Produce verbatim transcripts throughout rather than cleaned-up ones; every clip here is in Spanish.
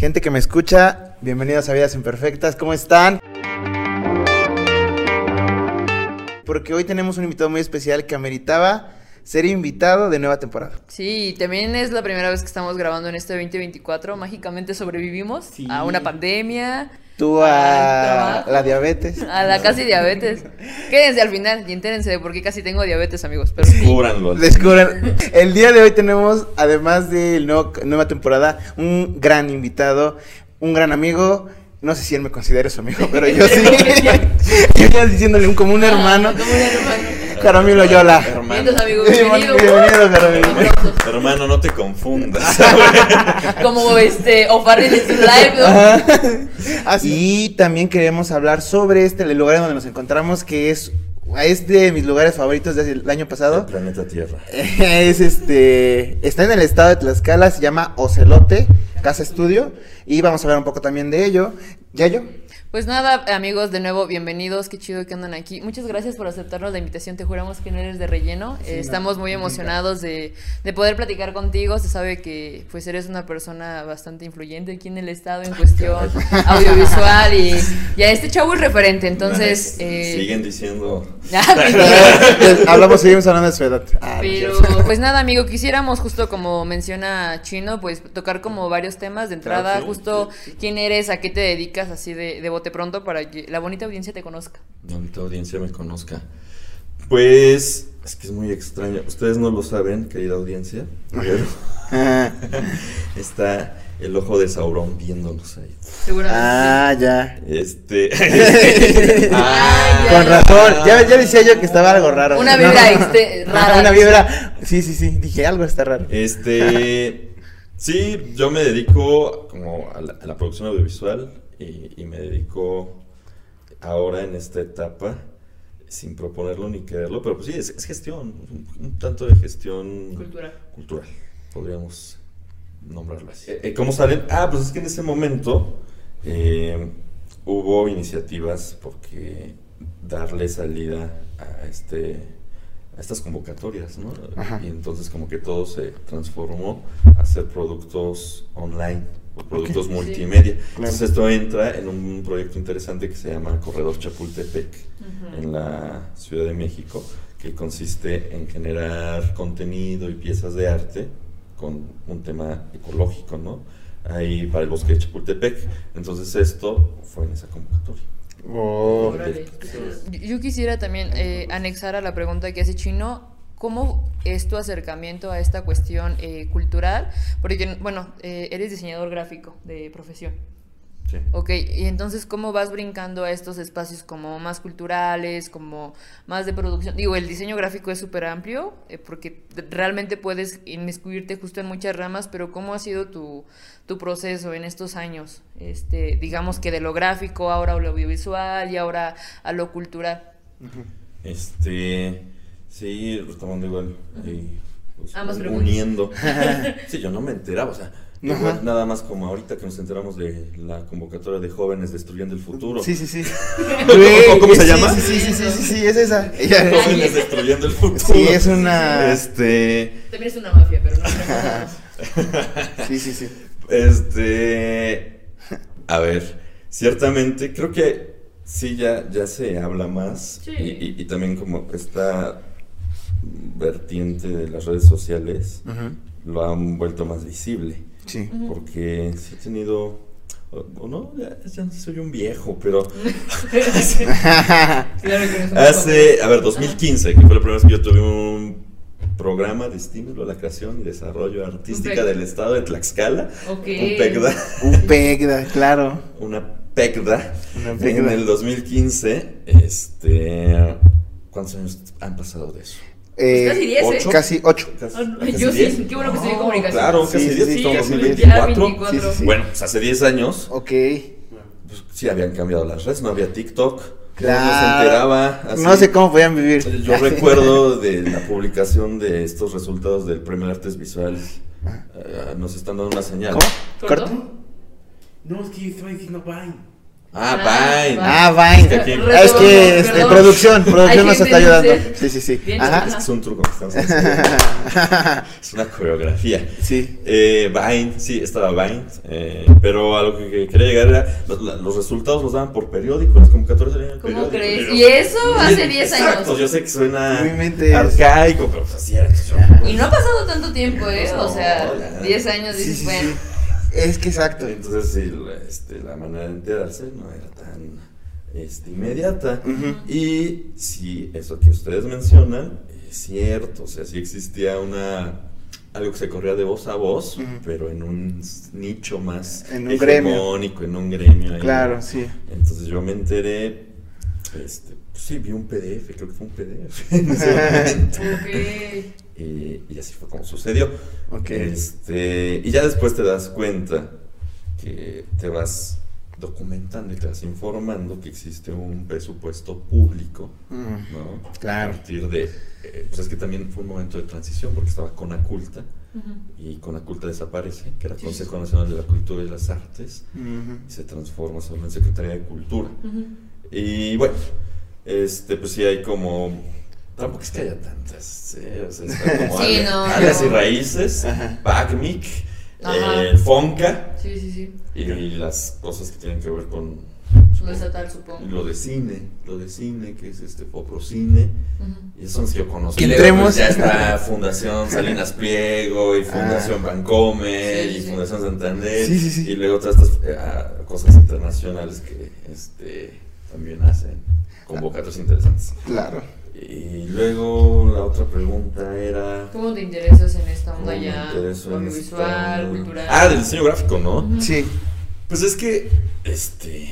Gente que me escucha, bienvenidos a Vidas Imperfectas, ¿cómo están? Porque hoy tenemos un invitado muy especial que ameritaba ser invitado de nueva temporada. Sí, también es la primera vez que estamos grabando en este veinte veinticuatro. Mágicamente sobrevivimos sí. a una pandemia. Tú a la diabetes. A la casi diabetes. Quédense al final y entérense de por qué casi tengo diabetes, amigos. Pero Descúbranlo. Descubran. El día de hoy tenemos, además de la nueva temporada, un gran invitado, un gran amigo. No sé si él me considera su amigo, pero yo sí. Yo ya diciéndole un, como un hermano. Ah, como un hermano. Jaramillo Yola. Bienvenidos, amigos. Bienvenido. Bienvenido, Jaramillo. Hermano, no te confundas. Como este, O'Farrell en su live, ¿no? Así. Y también queremos hablar sobre este, el lugar donde nos encontramos, que es, es de mis lugares favoritos desde el año pasado. El planeta Tierra. Es este, está en el estado de Tlaxcala, se llama Ocelote, Casa Estudio, y vamos a hablar un poco también de ello. ¿Yayo? Pues nada, amigos, de nuevo, bienvenidos, qué chido que andan aquí. Muchas gracias por aceptarnos la invitación, te juramos que no eres de relleno. Sí, eh, estamos no, muy emocionados de, de poder platicar contigo. Se sabe que pues eres una persona bastante influyente aquí en el estado en cuestión audiovisual y ya este chavo es referente, entonces... Eh... Siguen diciendo... Hablamos, seguimos hablando de su edad. Ah, Pero pues nada, amigo, quisiéramos justo como menciona Chino, pues tocar como varios temas de entrada, claro, sí, justo sí, sí. quién eres, a qué te dedicas, así de, de bote pronto para que la bonita audiencia te conozca. La bonita audiencia me conozca. Pues es que es muy extraño. Ustedes no lo saben, querida audiencia, pero está el ojo de Sauron viéndonos ahí. Seguramente. Ah, ya. Este. ah, Con razón. Ya, ya decía yo que estaba algo raro. Una vibra no. este, rara. Una vibra. Sí, sí, sí. Dije algo está raro. Este. Sí, yo me dedico como a la, a la producción audiovisual. Y, y me dedico ahora en esta etapa, sin proponerlo ni quererlo, pero pues sí, es, es gestión, un, un tanto de gestión cultural, cultural podríamos nombrarlo así. Eh, ¿Cómo salen? Ah, pues es que en ese momento eh, hubo iniciativas porque darle salida a, este, a estas convocatorias, ¿no? Ajá. Y entonces como que todo se transformó a hacer productos online. O productos okay. multimedia. Sí. Claro. Entonces esto entra en un proyecto interesante que se llama Corredor Chapultepec, uh-huh. en la Ciudad de México, que consiste en generar contenido y piezas de arte con un tema ecológico, ¿no? Ahí para el bosque de Chapultepec. Entonces esto fue en esa convocatoria. Oh. Yo quisiera también eh, anexar a la pregunta que hace Chino. ¿Cómo es tu acercamiento a esta cuestión eh, cultural? Porque, bueno, eh, eres diseñador gráfico de profesión. Sí. Ok, y entonces, ¿cómo vas brincando a estos espacios como más culturales, como más de producción? Digo, el diseño gráfico es súper amplio, eh, porque realmente puedes inmiscuirte justo en muchas ramas, pero ¿cómo ha sido tu, tu proceso en estos años? Este, digamos que de lo gráfico, ahora a lo audiovisual y ahora a lo cultural. Uh-huh. Este... Sí, retomando igual, ahí, pues, Ambas uniendo. Sí, yo no me enteraba, o sea, igual, nada más como ahorita que nos enteramos de la convocatoria de Jóvenes Destruyendo el Futuro. Sí, sí, sí. ¿Cómo, cómo se sí, llama? Sí, sí, sí, sí, sí, sí, es esa. Jóvenes Destruyendo el Futuro. Sí, es una... Este... También es una mafia, pero no. Sí, sí, sí. Este... A ver, ciertamente, creo que sí, ya, ya se habla más. Sí. Y, y, y también como esta vertiente de las redes sociales uh-huh. lo han vuelto más visible. Sí. Uh-huh. Porque sí he tenido, o, o no, ya, ya soy un viejo, pero hace, claro que hace a ver, dos mil quince, que fue la primera vez que yo tuve un programa de estímulo a la creación y desarrollo artística del estado de Tlaxcala. Okay. Un PECDA. Un PECDA, claro. Una PECDA. Una PECDA. En el dos mil quince, este, ¿cuántos años han pasado de eso? Eh, pues casi diez, ¿ocho? ¿eh? Casi ocho. Casi, oh, casi yo diez. sí, qué bueno que estoy en No, comunicación. claro, sí, casi sí, diez, sí, estamos casi en diez. Ya veinticuatro. veinticuatro. Sí, sí, sí. Bueno, pues hace diez años, Ok. pues sí habían cambiado las redes, no había TikTok. Claro. No se enteraba. Así. No sé cómo podían vivir. Yo recuerdo de la publicación de estos resultados del Premio de Artes Visuales. Uh, nos están dando una señal. ¿Cómo? ¿Cortó? ¿Corto? No, es que estaba diciendo bye. Ah, Ah, Vine. Ah, Vine. Es que aquí- Ah, es que este, Perdón. producción, producción Hay nos gente está ayudando. de- Sí, sí, sí. Bien, Ajá. Es que es un truco que estamos haciendo. Es una coreografía. Sí. Eh, Vine, sí, estaba Vine. eh, pero a lo que, que quería llegar era. Los, la- los resultados los daban por periódico. Las convocatorias salían en el ¿Cómo periódico. crees? yo- Y eso hace Y- diez Exacto, años. yo sé que suena Muy mente- arcaico, pero pues así era. Y no ha pasado tanto tiempo, ¿eh? No, O sea, ya. diez años Sí, dices, sí, bueno. sí. Es que exacto. Entonces, sí, la, este, la manera de enterarse no era tan este, inmediata. Ujú. Y si eso que ustedes mencionan es cierto, o sea, sí existía una algo que se corría de voz a voz, Ujú. pero en un nicho más En un gremio. hegemónico, en un gremio. Ahí. Claro, sí. Entonces yo me enteré, este, pues sí, vi un P D F, creo que fue un P D F en ese momento. Ok. Y, y así fue como sucedió. Ok. Este, y ya después te das cuenta que te vas documentando y te vas informando que existe un presupuesto público, Mm, ¿no? Claro. A partir de, eh, pues es que también fue un momento de transición porque estaba Conaculta Ujú. y Conaculta desaparece, que era Sí, Consejo Nacional de la Cultura y las Artes, ujú. y se transforma solo en Secretaría de Cultura. Ujú. Y bueno, este, pues sí hay como. Tampoco es que haya tantas. ¿eh? O sea, está como Sí, áreas- no, áreas no. y raíces, Ajá. BACMIC, Ajá. el FONCA Sí, sí, sí. y, las cosas que tienen que ver con Lo estatal, supongo. lo de cine, lo de cine, que es este Foprocine, Ujú. y esos son los que yo conozco. Que Y luego, entremos. pues, ya está Fundación Salinas Pliego, y Fundación Ah. Bancomer, Sí, sí, y sí. Fundación Santander, Sí, sí, sí. y luego todas estas eh, ah, cosas internacionales que este, también hacen convocatorias interesantes. Claro. Y luego la otra pregunta era... ¿Cómo te interesas en esta onda ¿cómo me ya intereso en audiovisual, esta- cultural? Ah, del diseño gráfico, ¿no? Ujú. Sí. Pues es que, este...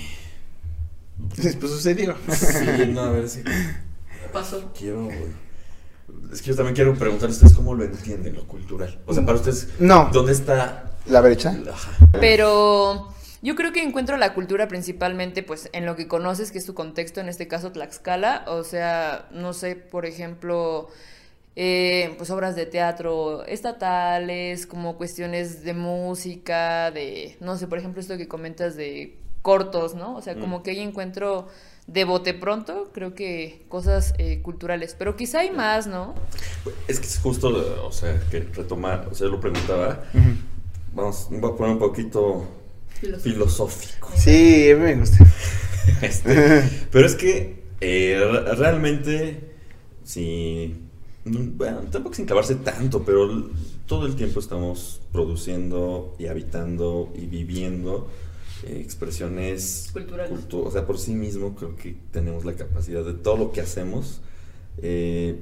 Pues sucedió. Sí, no, a ver, es que Pasó. quiero... Es que yo también quiero preguntarle a ustedes cómo lo entienden, lo cultural. O sea, para ustedes, No. ¿dónde está? ¿La brecha? Ajá. Pero yo creo que encuentro la cultura principalmente pues en lo que conoces, que es tu contexto, en este caso Tlaxcala. O sea, no sé, por ejemplo, eh, pues obras de teatro estatales, como cuestiones de música, de, no sé, por ejemplo, esto que comentas de cortos, ¿no? O sea, como Mm. que ahí encuentro de bote pronto, creo que cosas eh, culturales. Pero quizá hay más, ¿no? Es que es justo, o sea, que retomar, o sea, yo lo preguntaba. Ujú. Vamos, voy a poner un poquito filosófico. Sí, a mí me gusta. Este, pero es que eh, re- realmente, si, bueno, tampoco sin clavarse tanto, pero l- todo el tiempo estamos produciendo y habitando y viviendo eh, expresiones Culturales. cultu- o sea, por sí mismo creo que tenemos la capacidad de todo lo que hacemos eh,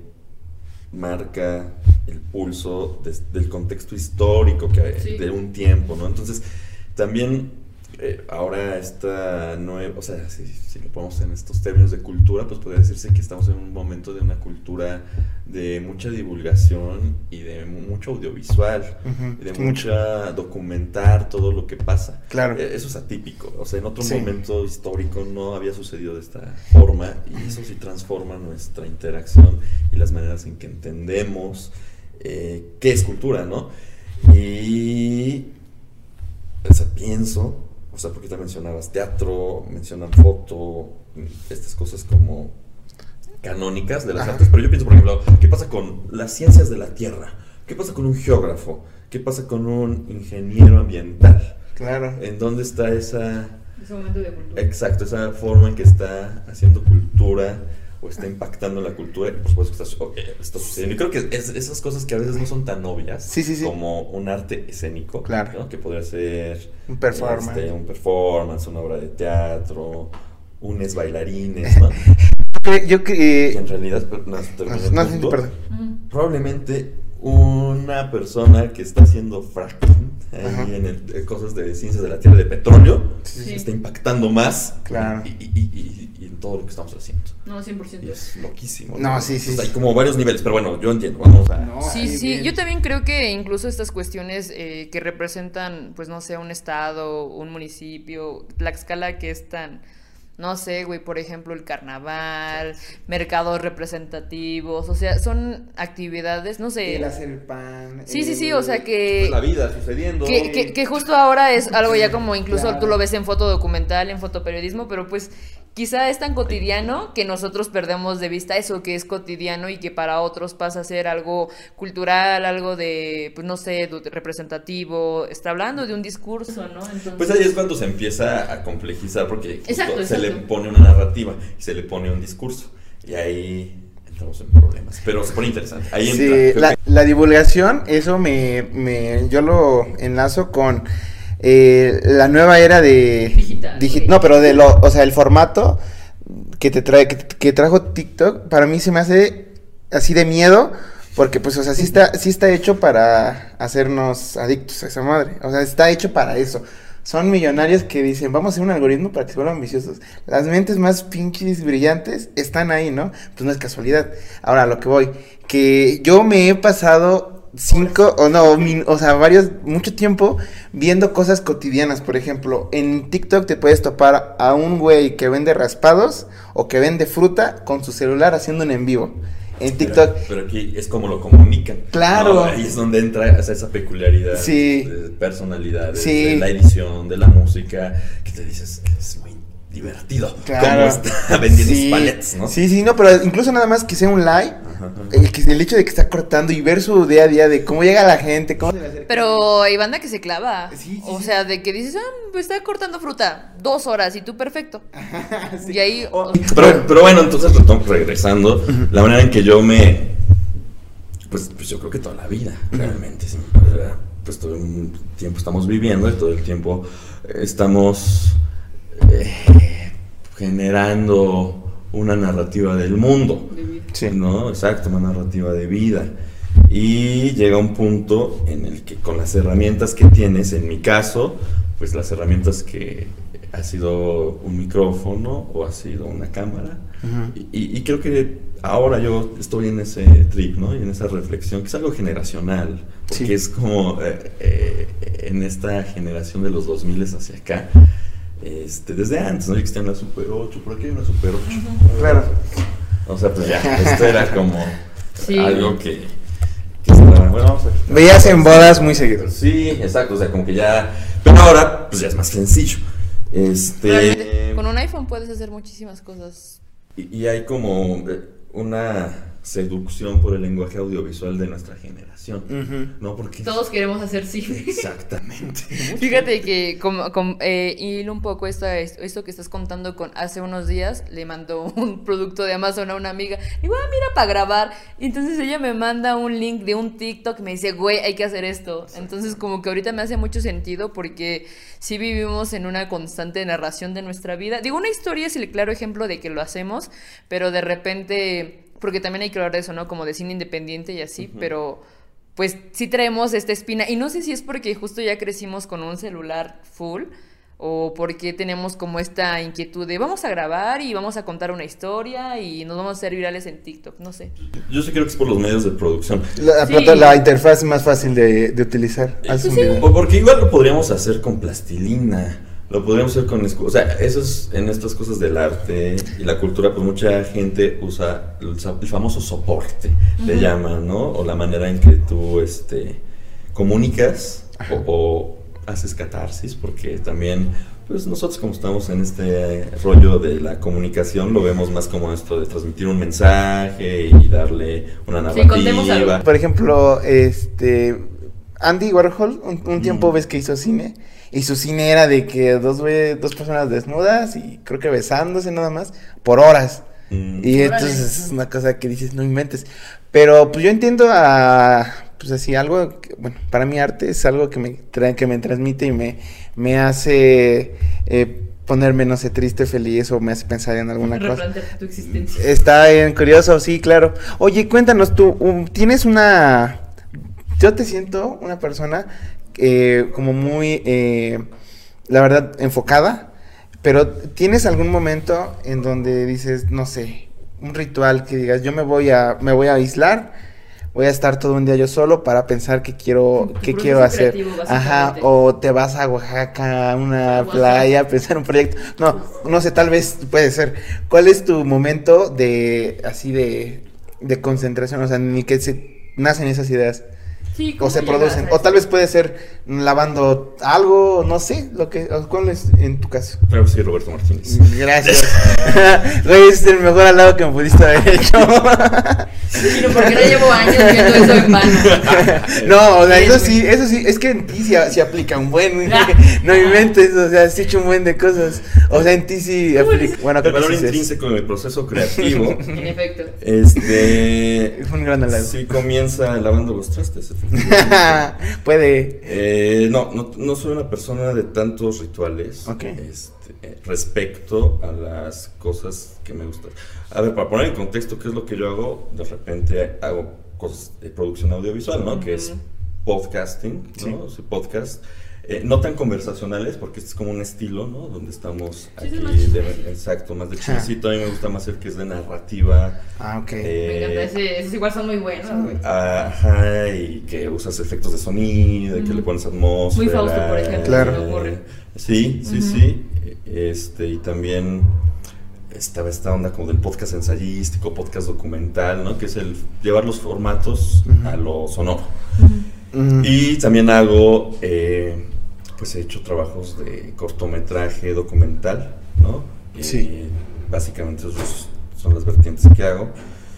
marca el pulso des- del contexto histórico que hay, Sí. de un tiempo, ¿no? Entonces, también eh, ahora esta nueva, o sea, si, si lo ponemos en estos términos de cultura, pues podría decirse que estamos en un momento de una cultura de mucha divulgación y de mu- mucho audiovisual, Ujú. y de Mucho. mucha documentar todo lo que pasa. Claro. Eh, Eso es atípico, o sea, en otro Sí. momento histórico no había sucedido de esta forma y eso sí transforma nuestra interacción y las maneras en que entendemos eh, qué es cultura, ¿no? Y o sea, pienso, o sea, porque te mencionabas teatro, mencionan foto, estas cosas como canónicas de las Ajá. artes, pero yo pienso, por ejemplo, ¿qué pasa con las ciencias de la tierra? ¿Qué pasa con un geógrafo? ¿Qué pasa con un ingeniero ambiental? Claro. ¿En dónde está esa, Ese momento de cultura. exacto, esa forma en que está haciendo cultura o está impactando la cultura? Y por supuesto que está, ok, está sucediendo. Y creo que es, esas cosas que a veces no son tan obvias, Sí, sí, sí. como un arte escénico, Claro. ¿no? Que podría ser Un performance. este, un performance, una obra de teatro, unes bailarines, ¿no? Yo que. Que en Eh, realidad, pero, no, termino el no, sí, punto. perdón. Ujú. Probablemente una persona que está haciendo fracking ahí Ajá. en el, eh, cosas de ciencias de la tierra, de petróleo, Sí, Sí. está impactando más Claro. y, y- y- y en todo lo que estamos haciendo. No, cien por ciento. Y es loquísimo. No, sí, sí, Entonces, sí. hay como varios niveles, pero bueno, yo entiendo. Vamos a. No, Sí, ahí sí, bien. yo también creo que incluso estas cuestiones eh, que representan, pues no sé, un estado, un municipio, Tlaxcala que es tan no sé, güey, por ejemplo, el carnaval, mercados representativos, o sea, son actividades, no sé. El hacer el pan. Sí, sí, el... sí, o sea que... Pues la vida sucediendo. Que, que, que justo ahora es algo ya como incluso Claro. tú lo ves en fotodocumental, en fotoperiodismo, pero pues quizá es tan cotidiano que nosotros perdemos de vista eso que es cotidiano y que para otros pasa a ser algo cultural, algo de, pues no sé, representativo, está hablando de un discurso, ¿no? Entonces... Pues ahí es cuando se empieza a complejizar porque justo Exacto, se exacto. le pone una narrativa y se le pone un discurso y ahí entramos en problemas, pero se pone interesante. Ahí Sí, entra. la, la divulgación, eso me, me, yo lo enlazo con eh, la nueva era de Digital. digi- no, pero de lo, o sea, el formato que te trae, que, que trajo TikTok, para mí se me hace así de miedo, porque pues, o sea, sí está, sí está hecho para hacernos adictos a esa madre, o sea, está hecho para eso. Son millonarios que dicen, vamos a hacer un algoritmo para que se vuelvan ambiciosos. Las mentes más pinches brillantes están ahí, ¿no? Pues no es casualidad. Ahora, a lo que voy, que yo me he pasado cinco, o no, min, o sea, varios, mucho tiempo viendo cosas cotidianas. Por ejemplo, en TikTok te puedes topar a un güey que vende raspados o que vende fruta con su celular haciendo un en vivo. En TikTok. Pero, pero aquí es como lo comunican. Claro. ¿No? Ahí es donde entra o sea, esa peculiaridad Sí. de personalidad, de, Sí. de la edición, de la música, que te dices, es muy divertido. Claro. Cómo está vendiendo Sí. palets, ¿no? Sí, sí, no, pero incluso nada más que sea un live, Ajá. el, que, el hecho de que está cortando y ver su día a día de cómo llega la gente, cómo se le acerca. Pero hay banda que se clava. Sí, sí, o sí. sea, de que dices, ah, pues está cortando fruta, dos horas y tú perfecto. Sí. Y ahí... O- Pero, pero bueno, entonces retom- regresando, la manera en que yo me, pues, pues yo creo que toda la vida, realmente, sí, pues todo el tiempo estamos viviendo y todo el tiempo eh, estamos eh, generando una narrativa del mundo, Sí. ¿no? Exacto, una narrativa de vida. Y llega un punto en el que con las herramientas que tienes, en mi caso, pues las herramientas que ha sido un micrófono o ha sido una cámara, Ujú. y, y creo que ahora yo estoy en ese trip, ¿no? Y en esa reflexión, que es algo generacional, porque Sí. es como eh, eh, en esta generación de los dos mil hacia acá, este, desde antes, ¿no? Ya existían la Super ocho, por aquí hay una Super ocho. Claro. O sea, pues ya, esto era como Sí. algo que, que estaba, bueno, vamos a... Veías en bodas muy seguido. Sí, exacto, o sea, como que ya... Pero ahora, pues ya es más sencillo. Este... Realmente, con un iPhone puedes hacer muchísimas cosas. Y, y hay como eh, una seducción por el lenguaje audiovisual de nuestra generación, Ujú. ¿no? Porque... Todos queremos hacer cine. Exactamente. Fíjate que como, como, eh, hilo un poco esta, esto que estás contando con hace unos días, le mandó un producto de Amazon a una amiga, digo, ah, mira, para grabar, y entonces ella me manda un link de un TikTok, me dice, güey, hay que hacer esto, entonces como que ahorita me hace mucho sentido porque sí vivimos en una constante narración de nuestra vida, digo, una historia es el claro ejemplo de que lo hacemos, pero de repente, porque también hay que hablar de eso, ¿no? Como de cine independiente y así, uh-huh. Pero... pues sí traemos esta espina, y no sé si es porque justo ya crecimos con un celular full, o porque tenemos como esta inquietud de vamos a grabar y vamos a contar una historia y nos vamos a hacer virales en TikTok, no sé. Yo sí creo que es por los medios de producción. La, Sí. la interfaz más fácil de, de utilizar. Eh, Haces un sí. video. O porque igual lo podríamos hacer con plastilina, lo podríamos hacer con... escu- O sea, eso es en estas cosas del arte y la cultura, pues mucha gente usa el, sa- el famoso soporte, le Ujú. llaman, ¿no? O la manera en que tú este, comunicas o, o haces catarsis, porque también, pues nosotros como estamos en este rollo de la comunicación, lo vemos más como esto de transmitir un mensaje y darle una Sí, contemos algo. narrativa. Por ejemplo, este Andy Warhol, un, un tiempo Mm. ves que hizo cine, y su cine era de que dos, ve- dos personas desnudas y creo que besándose nada más por horas. Mm. Y Órale. entonces es una cosa que dices, no inventes. Pero pues yo entiendo a, pues así, algo, que, bueno, para mí arte es algo que me, tra- que me transmite y me, me hace eh, ponerme, no sé, triste, feliz o me hace pensar en alguna cosa. Replantear tu existencia. Está bien curioso, sí, claro. Oye, cuéntanos tú, um, tienes una... Yo te siento una persona eh, como muy, eh, la verdad, enfocada, pero ¿tienes algún momento en donde dices, no sé, un ritual que digas, yo me voy a, me voy a aislar, voy a estar todo un día yo solo para pensar qué quiero, Tu qué proceso quiero hacer. creativo, Ajá, básicamente. o te vas a Oaxaca, a una Oaxaca. playa, a pensar un proyecto. No, no sé, tal vez puede ser. ¿Cuál es tu momento de, así de, de concentración? O sea, ni que se nacen esas ideas. Sí, O ¿cómo se llegas producen. a O eso? tal vez puede ser lavando algo, no sé, lo que, ¿cuál es en tu caso? Claro que sí, Roberto Martínez. Gracias. Güey, es el mejor al lado que me pudiste haber hecho. Sí, no, porque no llevo años viendo eso en vano. No, o sea, Bien, eso güey. sí, eso sí, es que en ti sí, sí aplica un buen, no inventes, o sea, has hecho un buen de cosas. O sea, en ti sí aplica, bueno, El creo que valor sí es. intrínseco en el proceso creativo, En efecto. este, Es un gran halago. sí comienza lavando los trastes, efectivamente. Puede. Eh, no, no, no soy una persona de tantos rituales, Ok. este, eh, respecto a las cosas que me gustan. A ver, para poner en contexto qué es lo que yo hago, de repente hago cosas de producción audiovisual, ¿no? Que es Ujú. podcasting, Sí. ¿no? Sí, podcast. Eh, no tan conversacionales, porque este es como un estilo, ¿no? Donde estamos Sí, aquí, es más chisme. de, exacto, más de chismecito. A mí me gusta más el que es de narrativa. Ah, ok. Me encanta, eh, ese, esos igual son muy buenos, güey. Ajá, y que usas efectos de sonido, y que Ujú. le pones atmósfera. Muy Fausto, por ejemplo, Claro. se me ocurre. Sí, sí, Ujú. sí. Este, y también estaba esta onda como del podcast ensayístico, podcast documental, ¿no? Que es el llevar los formatos Ujú. a lo sonoro. Mm. Y también hago, eh, pues he hecho trabajos de cortometraje documental, ¿no? Sí. Y básicamente esos son las vertientes que hago.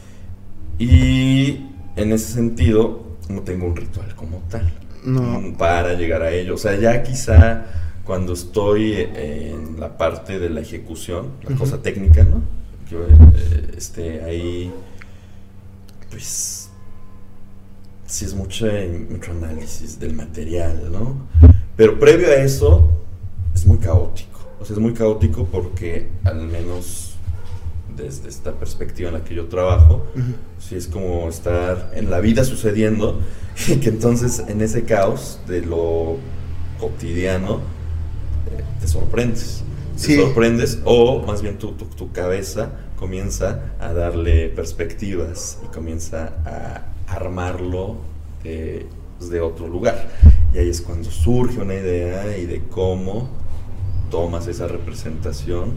Y en ese sentido, no tengo un ritual como tal No. para llegar a ello. O sea, ya quizá cuando estoy en la parte de la ejecución, la Ujú. cosa técnica, ¿no? Yo, eh, este, ahí, pues, sí es mucho, mucho análisis del material, ¿no? Pero previo a eso, es muy caótico. O sea, es muy caótico porque, al menos desde esta perspectiva en la que yo trabajo, Ujú. sí es como estar en la vida sucediendo y que entonces en ese caos de lo cotidiano eh, te sorprendes. Sí. Te sorprendes o más bien tu, tu, tu cabeza comienza a darle perspectivas y comienza a armarlo de, pues, de otro lugar. Y ahí es cuando surge una idea y de cómo tomas esa representación,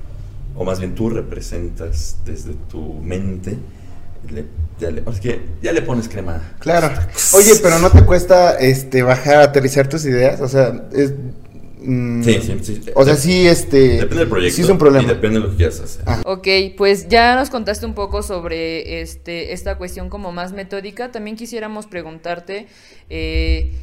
o más bien tú representas desde tu mente, le, ya, le, es que ya le pones crema. Claro. Oye, pero ¿no te cuesta este bajar, aterrizar tus ideas? O sea, es mm, Sí, sí, sí. o sea, sí este Depende del proyecto. sí es un problema. Y depende de lo que quieras hacer. Ah. Ok, pues ya nos contaste un poco sobre este, esta cuestión como más metódica. También quisiéramos preguntarte, eh,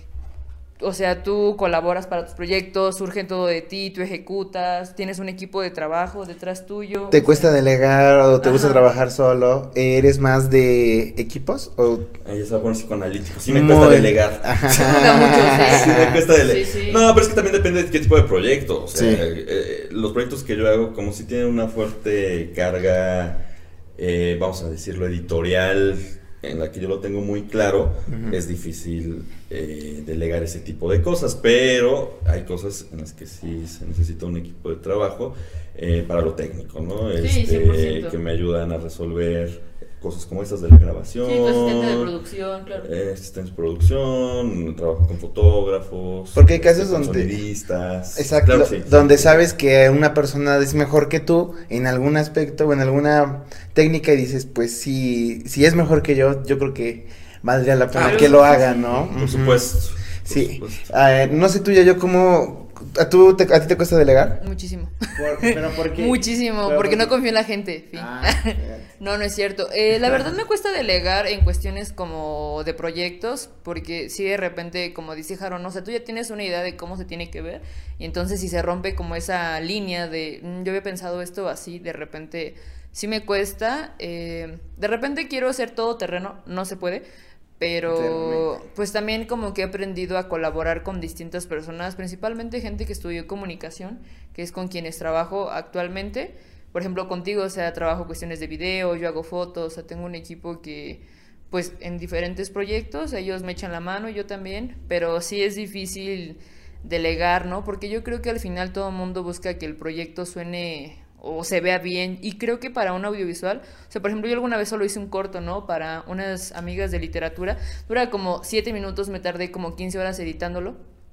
o sea, tú colaboras para tus proyectos, surgen todo de ti, tú ejecutas, tienes un equipo de trabajo detrás tuyo. ¿Te o cuesta sea, delegar o te gusta Ajá. trabajar solo? ¿Eres más de equipos o Ahí se va a poner psicoanalítico. Sí me Muy- cuesta delegar. Toca mucho, sí. Sí me cuesta delegar. Sí, sí. No, pero es que también depende de qué tipo de proyecto. O sea, Sí. eh, los proyectos que yo hago, como si tienen una fuerte carga, eh, vamos a decirlo, editorial, en la que yo lo tengo muy claro, Ujú. es difícil eh, delegar ese tipo de cosas, pero hay cosas en las que sí se necesita un equipo de trabajo eh, para lo técnico, ¿no? Sí, cien por ciento. Que me ayudan a resolver cosas como estas de la grabación. Sí, tu asistente de producción, claro. Eh, asistencia de producción, trabajo con fotógrafos. Porque hay casos con donde- sonidistas. exacto, Claro que sí. donde sabes que una persona es mejor que tú en algún aspecto o en alguna técnica y dices, pues si si es mejor que yo, yo creo que valdría la pena Ah, que sí, lo sí, haga, sí. ¿no? Por Ujú. supuesto. por Sí. supuesto. Ah, no sé tú ya yo cómo a tú te- a ti te cuesta delegar? Muchísimo. pero ¿por Muchísimo, Pero porque por- no confío en la gente. Fin. Ah, No, no es cierto. Eh, la verdad me cuesta delegar en cuestiones como de proyectos, porque si de repente, como dice Jaron, o sea, tú ya tienes una idea de cómo se tiene que ver, y entonces si se rompe como esa línea de, "Mm, yo había pensado esto así", de repente sí me cuesta. Eh, de repente quiero hacer todo terreno, no se puede, pero Terreno. pues también como que he aprendido a colaborar con distintas personas, principalmente gente que estudió comunicación, que es con quienes trabajo actualmente. Por ejemplo, contigo, o sea, trabajo cuestiones de video, yo hago fotos, o sea, tengo un equipo que, pues, en diferentes proyectos, ellos me echan la mano, yo también, pero sí es difícil delegar, ¿no? Porque yo creo que al final todo el mundo busca que el proyecto suene, o se vea bien, y creo que para un audiovisual, o sea, por ejemplo, yo alguna vez solo hice un corto, ¿no? Para unas amigas de literatura, dura como siete minutos, me tardé como quince horas editándolo,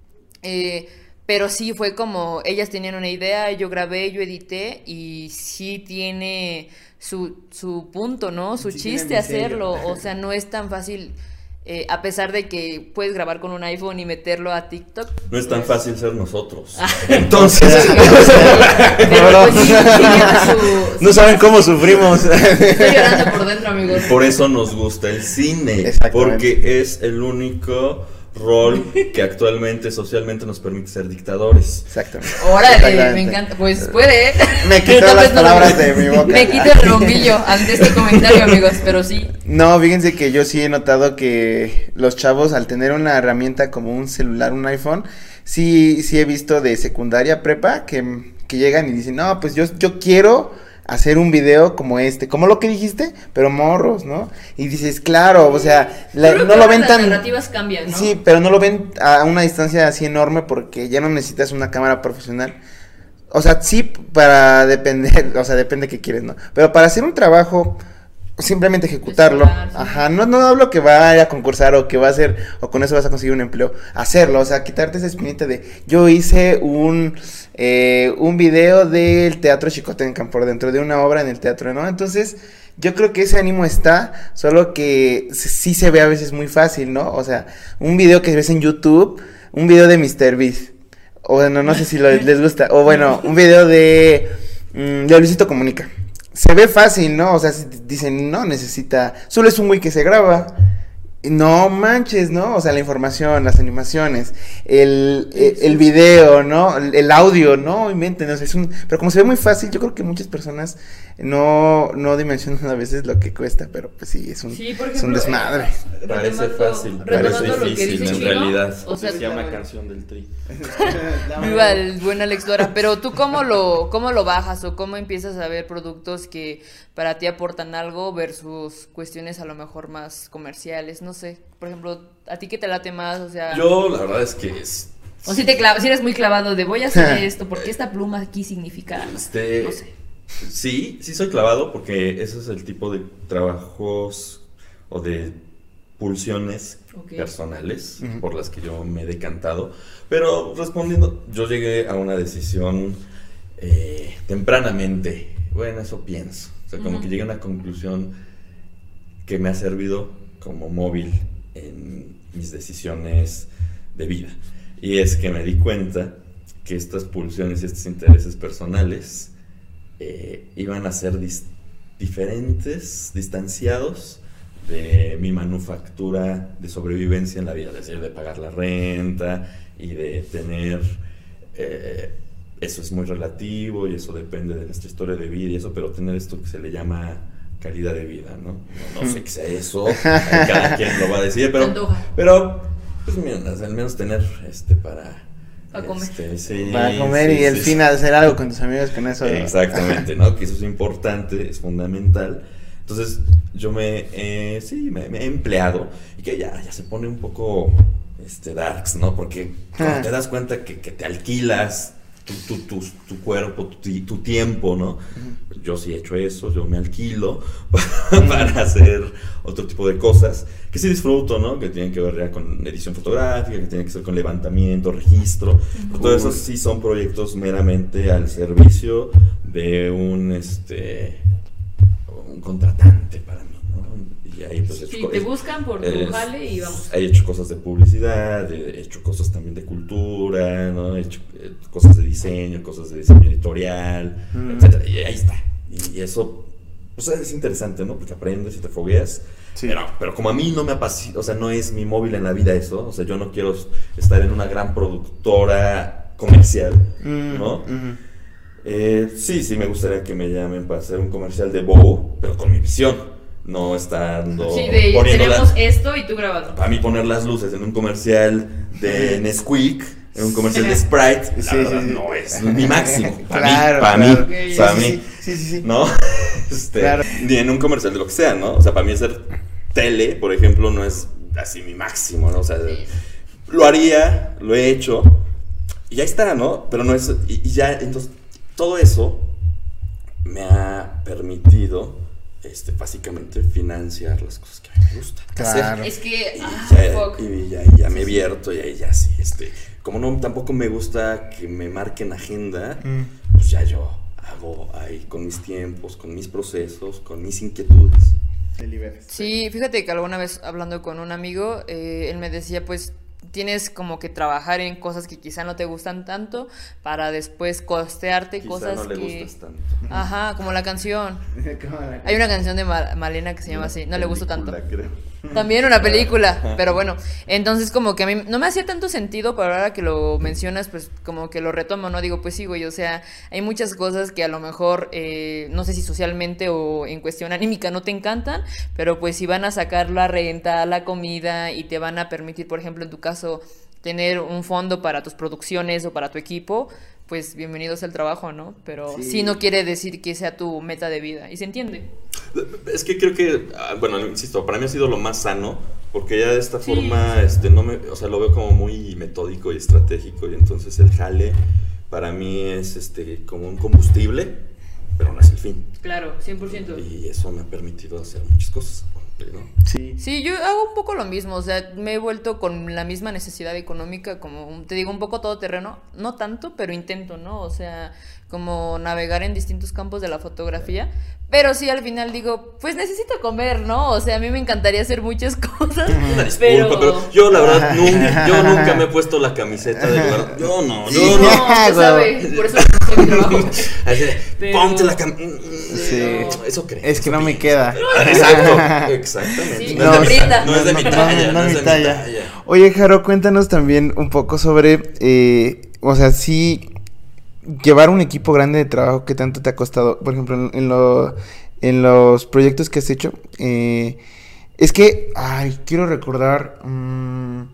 eh, pero sí fue como, ellas tenían una idea, yo grabé, yo edité, y sí tiene su, su punto, ¿no? Su sí chiste hacerlo, o sea, no es tan fácil... Eh, a pesar de que puedes grabar con un iPhone y meterlo a TikTok. No es tan pues... fácil ser nosotros. Ah. Entonces... Pero, pues, sí, sí su, no sí, saben cómo sufrimos. Estoy llorando por dentro, amigos. Por eso nos gusta el cine. Porque es el único rol que actualmente socialmente nos permite ser dictadores. Exactamente. Órale, me encanta. Pues puede, ¿eh? Me quitó las palabras no, de mi boca. Me quito el rombillo ante este comentario, amigos, pero sí. No, fíjense que yo sí he notado que los chavos, al tener una herramienta como un celular, un iPhone, sí, sí he visto de secundaria, prepa, que, que llegan y dicen, no, pues yo, yo quiero hacer un video como este, como lo que dijiste, pero morros, ¿no? Y dices, claro, o sea, la, no lo ven las tan... Las narrativas cambian, ¿no? Sí, pero no lo ven a una distancia así enorme porque ya no necesitas una cámara profesional. O sea, sí, para depender, o sea, depende qué quieres, ¿no? Pero para hacer un trabajo... simplemente ejecutarlo. Escolar, sí. Ajá, no, no hablo que vaya a concursar o que va a hacer, o con eso vas a conseguir un empleo. Hacerlo, o sea, quitarte esa espinita de, yo hice un, eh, un video del Teatro Xicotencan por dentro de una obra en el teatro, ¿no? Entonces, yo creo que ese ánimo está, solo que sí se ve a veces muy fácil, ¿no? O sea, un video que ves en YouTube, un video de míster Beast, o bueno, no sé si lo, les gusta, o bueno, un video de, mmm, de Luisito Comunica. Se ve fácil, ¿no? O sea, dicen, no necesita, solo es un güey que se graba. No manches, ¿no? O sea, la información, las animaciones, el, el, el video, ¿no? El, el audio, ¿no? Inventen, o sea, es un... Pero como se ve muy fácil, yo creo que muchas personas no, no dimensionan a veces lo que cuesta, pero pues sí, es un, sí, por ejemplo, es un desmadre. Eh, parece fácil, parece difícil en realidad. O sea, se llama la canción del Tri. Viva el buen Alex Lora. Pero tú, ¿cómo lo, cómo lo bajas o cómo empiezas a ver productos que para ti aportan algo versus cuestiones a lo mejor más comerciales? No sé, por ejemplo, ¿a ti qué te late más? O sea, yo la verdad es que es... O si, te clav si eres muy clavado de voy a hacer esto, porque esta pluma aquí significa algo. Este, no sé. Sí, sí soy clavado porque ese es el tipo de trabajos o de pulsiones okay. personales uh-huh. por las que yo me he decantado. Pero respondiendo, yo llegué a una decisión eh, tempranamente. Bueno, eso pienso. O sea, como uh-huh. que llegué a una conclusión que me ha servido como móvil en mis decisiones de vida. Y es que me di cuenta que estas pulsiones y estos intereses personales eh, iban a ser dis- diferentes, distanciados de mi manufactura de sobrevivencia en la vida, es decir, de pagar la renta y de tener... Eh, eso es muy relativo y eso depende de nuestra historia de vida y eso, pero tener esto que se le llama calidad de vida, ¿no? No, no sé qué sea eso, cada quien lo va a decir, pero... pero pues mira, al menos tener este para... Para comer. Este, sí, para comer sí, y el sí, fin sí. de hacer algo con tus amigos con eso. Exactamente, ¿no? Que eso es importante, es fundamental. Entonces yo me, eh, sí, me, me he empleado y que ya, ya se pone un poco este, darks, ¿no? Porque cuando te das cuenta que, que te alquilas tu, tu, tu, tu cuerpo, tu, tu tiempo, ¿no? Uh-huh. Yo sí he hecho eso, yo me alquilo para, uh-huh. para hacer otro tipo de cosas que sí disfruto, ¿no? Que tienen que ver ya con edición fotográfica, que tienen que ver con levantamiento, registro. Uh-huh. Todo eso sí son proyectos meramente al servicio de un, este, un contratante para mí, ¿no? Y ahí pues sí, hecho, te buscan por tu eh, jale y vamos. He hecho cosas de publicidad, he hecho cosas también de cultura, ¿no? He hecho eh, cosas de diseño, cosas de diseño editorial, mm. etcétera. Y ahí está. Y, y eso, pues es interesante, ¿no? Porque aprendes y te fogueas. Sí. Pero, pero como a mí no me apasiona, o sea, no es mi móvil en la vida eso. O sea, yo no quiero estar en una gran productora comercial, mm, ¿no? Mm-hmm. Eh, sí, sí me gustaría que me llamen para hacer un comercial de Bobo, pero con mi visión. No estando sí, de, tenemos las, esto y tú grabando. Para mí poner las luces en un comercial de Nesquik, en un comercial de Sprite, la sí, verdad sí, no sí. es mi máximo. Para claro, mí, para claro. mí, okay. para sí, mí, sí, sí, sí. ¿no? Este, claro. Ni en un comercial de lo que sea, ¿no? O sea, para mí hacer tele, por ejemplo, no es así mi máximo, ¿no? O sea, sí. lo haría, lo he hecho y ya está, ¿no? Pero no es, y, y ya, entonces, todo eso me ha permitido, este, básicamente financiar las cosas que a mí me gustan. Claro. Es que, Y ah, ya, fuck. y ya, ya me vierto, y ahí ya sí, este, como no, tampoco me gusta que me marquen agenda, Mm. pues ya yo hago ahí con mis tiempos, con mis procesos, con mis inquietudes. Te liberas. Sí, fíjate que alguna vez hablando con un amigo, eh, él me decía, pues tienes como que trabajar en cosas que quizá no te gustan tanto para después costearte Quizá cosas no le que... gustas tanto. Ajá, como la canción. ¿Cómo la- Hay una canción de Ma- Malena que se llama así, no le gustó tanto. Película, creo. También una película, pero bueno, entonces como que a mí no me hacía tanto sentido, pero ahora que lo mencionas, pues como que lo retomo, ¿no? Digo, pues sí, güey, o sea, hay muchas cosas que a lo mejor, eh, no sé si socialmente o en cuestión anímica no te encantan, pero pues si van a sacar la renta, la comida y te van a permitir, por ejemplo, en tu caso, tener un fondo para tus producciones o para tu equipo, pues bienvenidos al trabajo, ¿no? Pero sí, Sí. no quiere decir que sea tu meta de vida, y se entiende. Es que creo que, ah, bueno, insisto, para mí ha sido lo más sano, porque ya de esta Sí. forma, este, no me, o sea, lo veo como muy metódico y estratégico, y entonces el jale para mí es, este, como un combustible, pero no es el fin. Claro, cien por ciento. Y eso me ha permitido hacer muchas cosas, ¿no? Sí. Sí, yo hago un poco lo mismo, o sea, me he vuelto con la misma necesidad económica, como te digo, un poco todoterreno, no tanto, pero intento, ¿no? O sea, como navegar en distintos campos de la fotografía, pero sí al final digo, pues necesito comer, ¿no? O sea, a mí me encantaría hacer muchas cosas, Una disculpa, pero... pero... yo la verdad nunca, yo nunca me he puesto la camiseta del lugar. Yo no, Sí, yo no, no. se sabe, por eso es mi trabajo. Así de, Pero- ponte la camiseta. Sí. Eso creo. Es que no me queda. Exacto, exactamente. Sí, no, no, es de mi, aprieta. no es de mi talla, no, no es mi de mi talla. talla. Oye, Jaro, cuéntanos también un poco sobre, eh, o sea, sí, llevar un equipo grande de trabajo que tanto te ha costado, por ejemplo, en, en, lo, en los proyectos que has hecho, eh, es que, ay, quiero recordar, um,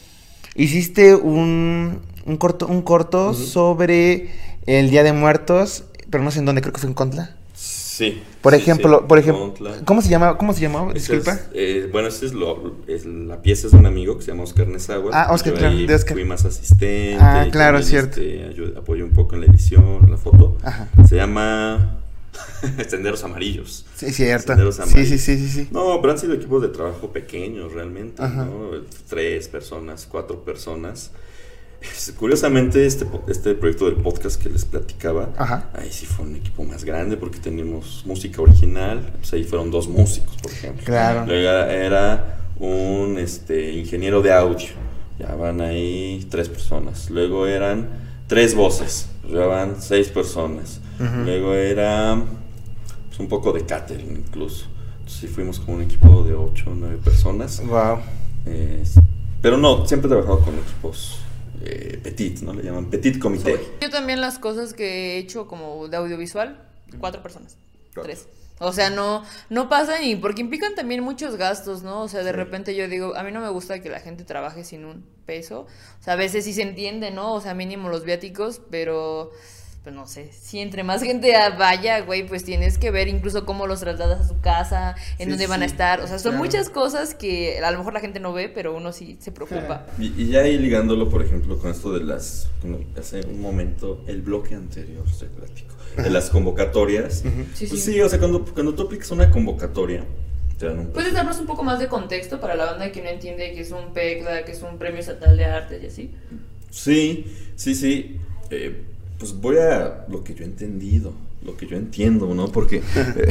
hiciste un, un corto, un corto Uh-huh. sobre el Día de Muertos, pero no sé en dónde, creo que fue en Contla. Sí. Por sí, ejemplo, sí, por ejemplo, Montla. ¿cómo se llama? ¿Cómo se llamaba? Ese Disculpa. es, eh, bueno, ese es lo, es, la pieza es de un amigo que se llama Oscar Nezahualcóyotl. Ah, Oscar, Yo claro, ahí de Oscar. Fui más asistente. Ah, y claro, también, cierto. Este, ayud- apoyé un poco en la edición, en la foto. Ajá. Se llama Senderos Amarillos. Sí, cierto. Senderos Sí, Amarillos. sí, sí, sí, sí. No, pero han sido equipos de trabajo pequeños realmente, Ajá. ¿no? Tres personas, cuatro personas. Es- Curiosamente, este, po- este proyecto del podcast que les platicaba, Ajá. ahí sí fue un equipo más grande porque teníamos música original, pues ahí fueron dos músicos, por ejemplo. Claro. Luego era, era un este, ingeniero de audio, ya van ahí tres personas. Luego eran tres voces, ya van seis personas. Ujú. Luego era pues, un poco de catering incluso. Entonces sí fuimos como un equipo de ocho o nueve personas. Wow. Eh, pero no, siempre he trabajado con equipos eh, petit, ¿no? Le llaman petit comité. Yo también las cosas que he hecho como de audiovisual, cuatro personas, Cuatro. tres. O sea, no, no pasan y porque implican también muchos gastos, ¿no? O sea, de Sí. repente yo digo, a mí no me gusta que la gente trabaje sin un peso. O sea, a veces sí se entiende, ¿no? O sea, mínimo los viáticos, pero... pues no sé, si entre más gente vaya, güey, pues tienes que ver incluso cómo los trasladas a su casa, en Sí, dónde sí, van a sí, estar, o sea, son claro. muchas cosas que a lo mejor la gente no ve, pero uno sí se preocupa. Y, y ya ahí ligándolo, por ejemplo, con esto de las, como hace un momento, el bloque anterior se platicó, de las convocatorias. Sí, Pues sí. sí, o sea, cuando, cuando tú aplicas una convocatoria, te dan un ¿Puedes darnos un poco más de contexto para la banda que no entiende que es un PECDA, que es un Premio Estatal de Arte y así? Sí, sí, sí. Eh, pues voy a lo que yo he entendido, lo que yo entiendo, ¿no? Porque, eh,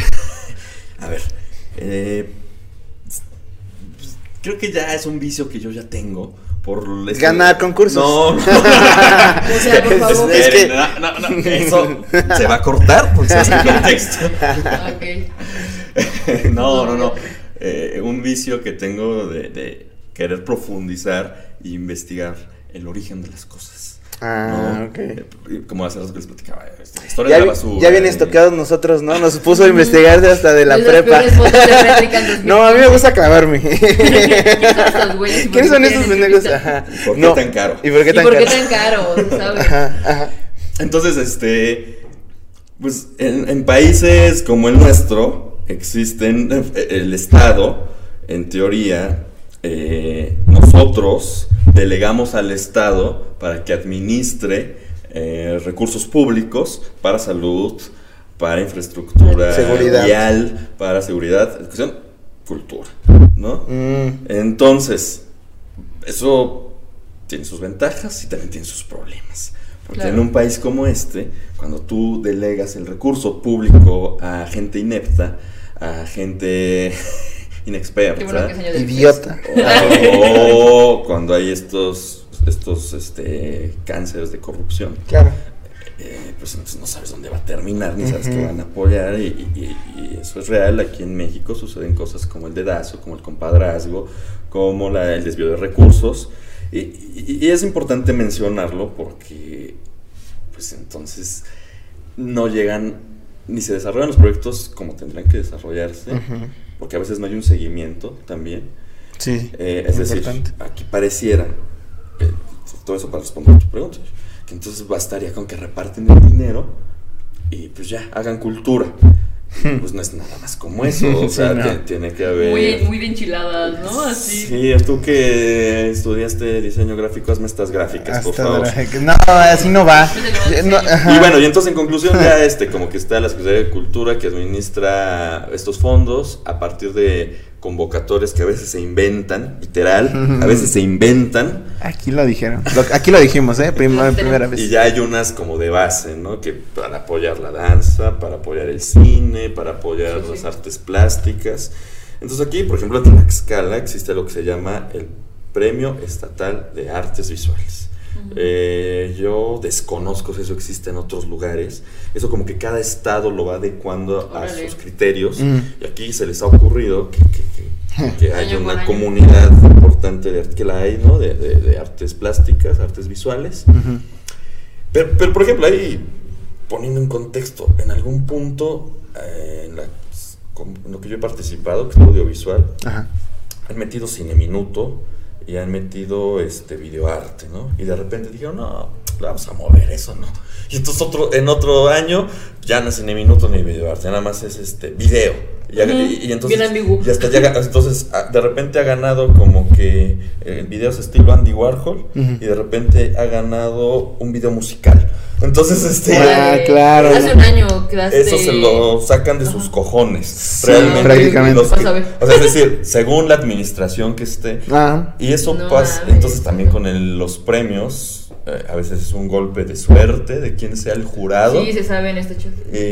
a ver, eh, pues, creo que ya es un vicio que yo ya tengo por esto- Ganar concursos. No, no. O sea, por favor. Es que- no, no, no, eso se va a cortar porque se hace el contexto. Ok. No, no, no. Eh, un vicio que tengo de, de querer profundizar e investigar el origen de las cosas. Ah, ¿no? ok. Eh, Como hace rato que les platicaba, este, la historia Ya, de vi- la basura. ya bien eh, estocados nosotros, ¿no? Nos puso a investigar hasta de la Las prepa. peores fotos de réplica en dos mil No, a mí me gusta clavarme. ¿Quiénes son estos güeyes? ¿Quiénes son ¿Por qué estos quieren pendejos? entrevistar? Ajá. ¿Por qué No. tan caro? ¿Y por qué ¿Y tan por qué caro? tan caro? ¿Sabes? Ajá, ajá. Entonces, este, pues en, en países como el nuestro existen eh, el Estado, en teoría, eh, nosotros delegamos al Estado para que administre eh, recursos públicos para salud, para infraestructura seguridad. vial, para seguridad, educación, cultura, ¿no? Mm. Entonces, eso tiene sus ventajas y también tiene sus problemas. Porque claro. en un país como este, cuando tú delegas el recurso público a gente inepta, a gente inexperta, Qué bueno que señor del idiota, o, o cuando hay estos, estos este, cánceres de corrupción, claro. eh, pues entonces no sabes dónde va a terminar, ni sabes uh-huh. qué van a apoyar, y, y, y eso es real. Aquí en México suceden cosas como el dedazo, como el compadrazgo, como la, el desvío de recursos. Y, y, y es importante mencionarlo porque, pues entonces, no llegan ni se desarrollan los proyectos como tendrán que desarrollarse, uh-huh. porque a veces no hay un seguimiento también. Sí, eh, es decir, importante. Aquí pareciera, eh, todo eso para responder a tu pregunta, que entonces bastaría con que reparten el dinero y pues ya, hagan cultura. Pues no es nada más como eso, o sea, sí, no. t- tiene que haber... Muy, muy de enchiladas, ¿no? Así. Sí, tú que estudiaste diseño gráfico, hazme estas gráficas, Hasta por favor. Gra- no, así no va. No, y bueno, y entonces en conclusión ya este, como que está la Secretaría de Cultura que administra estos fondos a partir de convocatorias que a veces se inventan, literal, a veces se inventan. Aquí lo dijeron, lo, aquí lo dijimos, ¿eh? Primera, primera vez. Y ya hay unas como de base, ¿no? Que para apoyar la danza, para apoyar el cine, para apoyar sí, las sí. artes plásticas. Entonces aquí, por ejemplo, en Tlaxcala existe lo que se llama el Premio Estatal de Artes Visuales. Uh-huh. Eh, yo desconozco si eso existe en otros lugares. Eso como que cada estado lo va adecuando a Órale. sus criterios. Uh-huh. Y aquí se les ha ocurrido que, que, que, que hay una comunidad importante de, que la hay, ¿no? de, de, de artes plásticas, artes visuales. Uh-huh. Pero, pero, por ejemplo, ahí, poniendo en contexto, en algún punto, eh, en, la, en lo que yo he participado, que es audiovisual, uh-huh. han metido Cine Minuto y han metido este videoarte, ¿no? Y de repente dijeron, no, vamos a mover eso, ¿no? Y entonces otro, en otro año ya no es Cine Minuto ni videoarte, nada más es este video. Y, uh-huh. y, y entonces bien ambiguo. Y hasta ya, entonces de repente ha ganado como que eh, videos estilo Andy Warhol, uh-huh. y de repente ha ganado un video musical. Entonces, este... Ah, claro. Hace un año quedaste... Eso se lo sacan de sus cojones. Sí, realmente. Prácticamente. Los que, o sea, es decir, según la administración que esté. Ah. Y eso no, pasa. Mames. Entonces, también con el, los premios, eh, a veces es un golpe de suerte de quién sea el jurado. Sí, se sabe en este show.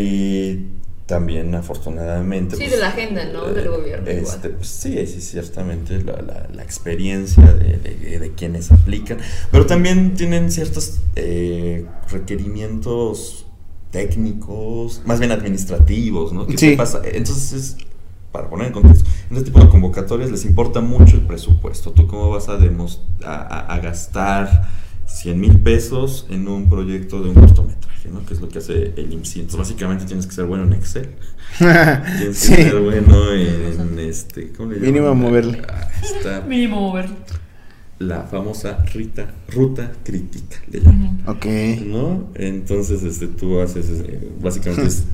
Y también, afortunadamente. Sí, pues, de la agenda, ¿no? Eh, Del gobierno. Este, pues, sí, sí, ciertamente. La, la, la experiencia de, de, de quienes aplican. Pero también tienen ciertos eh, requerimientos técnicos, más bien administrativos, ¿no? ¿Qué sí. te pasa? Entonces, para poner en contexto, en este tipo de convocatorias les importa mucho el presupuesto. ¿Tú cómo vas a, demos, a, a, a gastar cien mil pesos en un proyecto de un cortometraje, ¿no? Que es lo que hace el I M S S. Entonces, básicamente tienes que ser bueno en Excel. Tienes sí. que ser bueno en, en este, ¿cómo le llaman? Mínimo moverle. Ah, está Mínimo moverle. La famosa Rita, ruta crítica, le llaman. Ok. ¿No? Entonces, este, tú haces, eh, básicamente es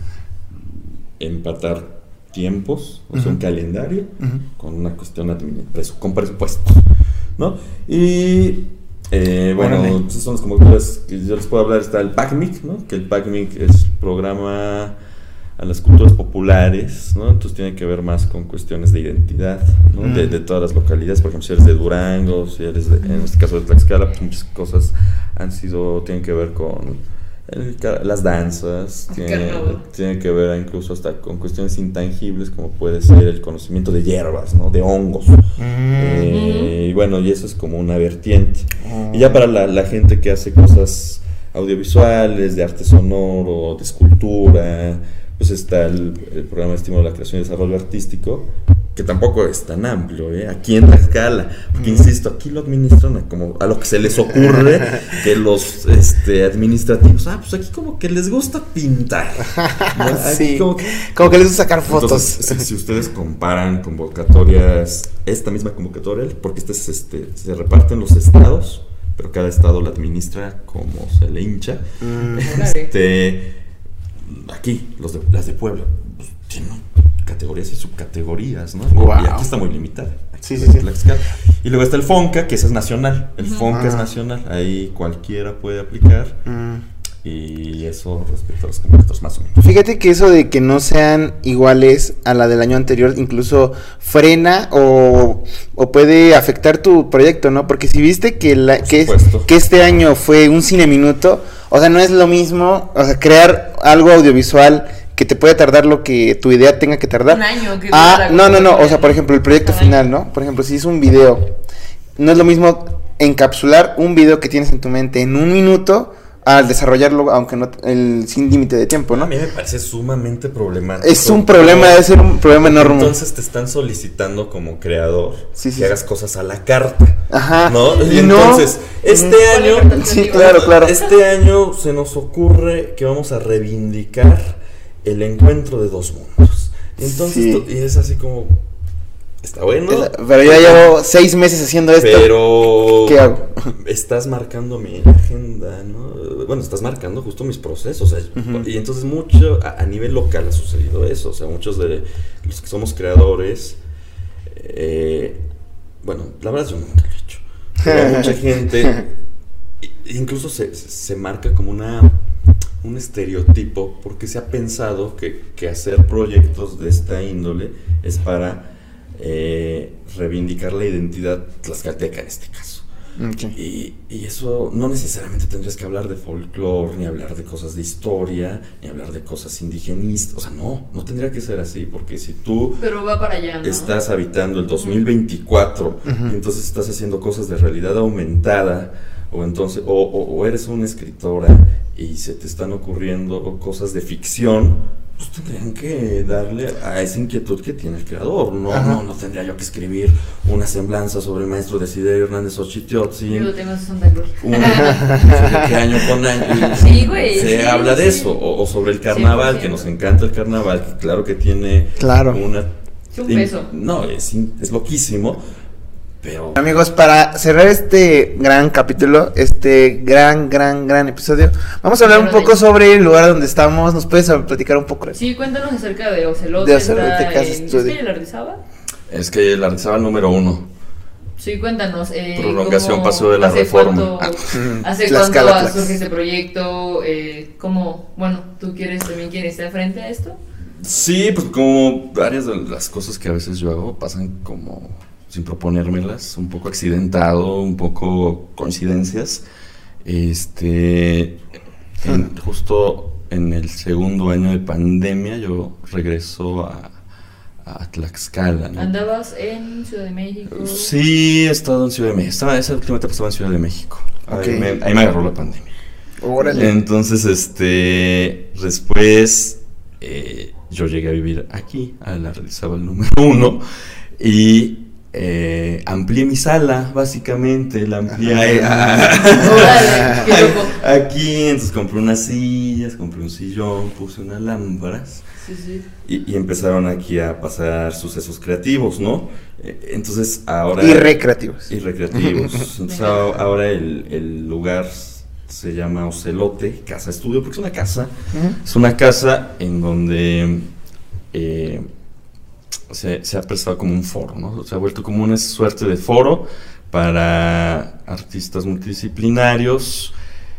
empatar tiempos, o sea, uh-huh. un calendario, uh-huh. con una cuestión administrativa, con presupuestos, ¿no? Y Eh, bueno, esas son las convocatorias que yo les puedo hablar. Está el P A C M I C, ¿no? Que el P A C M I C es programa a las culturas populares, ¿no? Entonces tiene que ver más con cuestiones de identidad, ¿no? Mm. De, de todas las localidades. Por ejemplo, si eres de Durango, si eres de, en este caso de Tlaxcala, pues muchas cosas han sido, tienen que ver con el, las danzas, tiene, tiene que ver incluso hasta con cuestiones intangibles como puede ser el conocimiento de hierbas, ¿no? De hongos. Mm. Eh, y bueno, y eso es como una vertiente. Mm. Y ya para la, la gente que hace cosas audiovisuales, de arte sonoro, de escultura, pues está el, el programa de estímulo a la creación y desarrollo artístico, que tampoco es tan amplio, ¿eh? Aquí en Tlaxcala, porque insisto, aquí lo administran a, como a lo que se les ocurre, que los este, administrativos, ah, pues aquí como que les gusta pintar, ¿no? Sí, como que, como que les gusta sacar fotos. Entonces, si ustedes comparan convocatorias, esta misma convocatoria, porque este es, este, se reparten los estados, pero cada estado la administra como se le hincha, mm. este... Aquí, los de, las de Puebla, pues, tienen categorías y subcategorías, ¿no? Wow. Y aquí está muy limitada. Sí, sí, sí. Y luego está el FONCA, que ese es nacional. El FONCA ah. es nacional, ahí cualquiera puede aplicar. Mm. Y eso respecto a los campeonatos, más o menos. Fíjate que eso de que no sean iguales a la del año anterior incluso frena o, o puede afectar tu proyecto, ¿no? Porque si viste que, la, que, es, que este año fue un cine minuto, o sea, no es lo mismo, o sea, crear algo audiovisual que te puede tardar lo que tu idea tenga que tardar. Un año. Que ah, no, no, no, o sea, por ejemplo, el proyecto final, ¿no? Por ejemplo, si es un video, no es lo mismo encapsular un video que tienes en tu mente en un minuto al desarrollarlo, aunque no el sin límite de tiempo, ¿no? A mí me parece sumamente problemático. Es un problema, debe ser un problema enorme. Entonces te están solicitando como creador sí, sí, que sí. hagas cosas a la carta. Ajá. ¿No? Y, y entonces, no, este no, año, sí, claro, claro. Este año se nos ocurre que vamos a reivindicar el encuentro de dos mundos. Entonces, sí. to, y es así como está bueno. Pero yo ya llevo seis meses haciendo esto. Pero ¿qué hago? Estás marcando mi agenda, ¿no? Bueno, estás marcando justo mis procesos. O sea, uh-huh. Y entonces mucho a, a nivel local ha sucedido eso. O sea, muchos de los que somos creadores, eh, bueno, la verdad yo nunca lo he hecho. Pero mucha gente, incluso se, se marca como una un estereotipo porque se ha pensado que, que hacer proyectos de esta índole es para Eh, reivindicar la identidad tlaxcalteca en este caso. Okay. Y, y eso no necesariamente tendrías que hablar de folclore, ni hablar de cosas de historia, ni hablar de cosas indigenistas. O sea, no, no tendría que ser así, porque si tú Pero va para allá, ¿no? estás habitando el dos mil veinticuatro, uh-huh. y entonces estás haciendo cosas de realidad aumentada, o entonces o, o, o eres una escritora y se te están ocurriendo cosas de ficción, pues tendrían que darle a esa inquietud que tiene el creador. No, no, no tendría yo que escribir una semblanza sobre el maestro Desiderio Hernández Ochitiotzin. Yo lo tengo en Santa Cruz. ¿Qué año con año? Sí, güey. Se sí, habla sí. de eso. O, o sobre el carnaval, cien por ciento. Que nos encanta el carnaval, que claro que tiene claro. una... Es un peso. No, es, es loquísimo. Pero... Amigos, para cerrar este gran capítulo, este gran, gran, gran episodio, vamos a hablar Pero un poco de... sobre el lugar donde estamos. ¿Nos puedes platicar un poco? Sí, cuéntanos acerca de Ocelote. De Ocelote está Casa en... Estudio. ¿Es que la Rizaba? Es que la Rizaba número uno. Sí, cuéntanos. Eh, Prolongación cómo, Paseo de la ¿hace Reforma. Cuánto, Ah, ¿Hace Tlaxcala, cuánto Tlax. surge este proyecto? Eh, ¿Cómo? Bueno, ¿tú quieres también quieres estar frente a esto? Sí, pues como varias de las cosas que a veces yo hago pasan como sin proponérmelas, un poco accidentado, un poco coincidencias. Este, en, justo en el segundo año de pandemia yo regreso a, a Tlaxcala, ¿no? ¿Andabas en Ciudad de México? Sí, he estado en Ciudad de México. Estaba, esa última etapa estaba en Ciudad de México. Okay. Ahí, me, ahí me agarró la pandemia. Órale. Entonces, este, después eh, yo llegué a vivir aquí, a la Realizábal número uno, y eh, amplié mi sala, básicamente, la amplié a, Órale, qué loco. aquí, entonces compré unas sillas, compré un sillón, puse unas lámparas. Sí, sí. Y, y empezaron aquí a pasar sucesos creativos, ¿no? Eh, entonces ahora... Y recreativos. Y recreativos. Entonces a- ahora el, el lugar se llama Ocelote, Casa Estudio, porque es una casa. Uh-huh. Es una casa en donde eh, se, se ha prestado como un foro, ¿no? Se ha vuelto como una suerte de foro para artistas multidisciplinarios.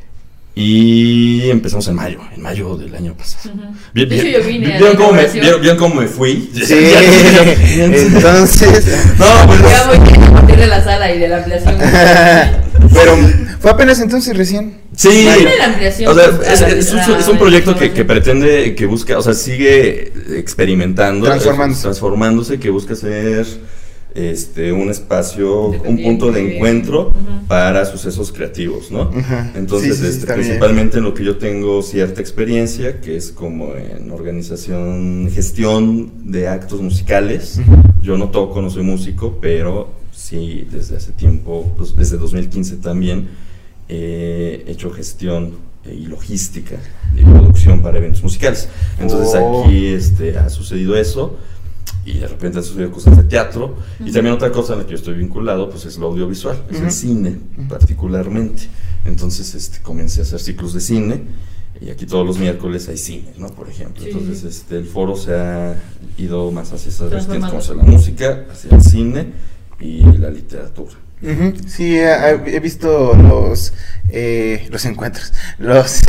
Y empezamos en mayo, en mayo del año pasado. Uh-huh. Bien, De hecho, bien, yo vine a ¿vieron, la cómo me, inauguración. vieron, vieron cómo me fui? Sí, entonces... No, pues... Ya voy a partir de la sala y de la ampliación. Pero fue apenas entonces recién. Sí, Viene la ampliación, o sea, pues, es, a la- es un, a es un la- proyecto a la- que, que pretende, que busca, o sea, sigue experimentando, Transformándose. eh, transformándose, que busca ser este un espacio, un Independiente. punto de encuentro Ujú. para sucesos creativos, ¿no? Ajá. Entonces, Sí, sí, sí, este, está bien. principalmente en lo que yo tengo cierta experiencia, que es como en organización, gestión de actos musicales. Ujú. Yo no toco, no soy músico, pero sí, desde hace tiempo, pues, desde dos mil quince también, eh, he hecho gestión eh, y logística de producción para eventos musicales. Entonces Oh. aquí este, ha sucedido eso. Y de repente han sucedido cosas de teatro. Y también otra cosa en la que yo estoy vinculado, pues es lo audiovisual, es Ujú. el cine, particularmente. Entonces este, comencé a hacer ciclos de cine. Y aquí todos los miércoles hay cine, ¿no? Por ejemplo. Sí, Entonces sí. este, el foro se ha ido más hacia esas vertientes, Transformando. como hacia la música, hacia el cine y la literatura. Uh-huh. Sí, he, he visto los eh, los encuentros, los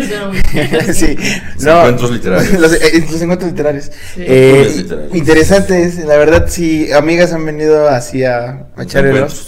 eh, sí, los no, encuentros literarios, los, eh, los encuentros literarios, sí. eh, literarios. Interesantes, la verdad. Sí, amigas han venido así a, a echar el ojo.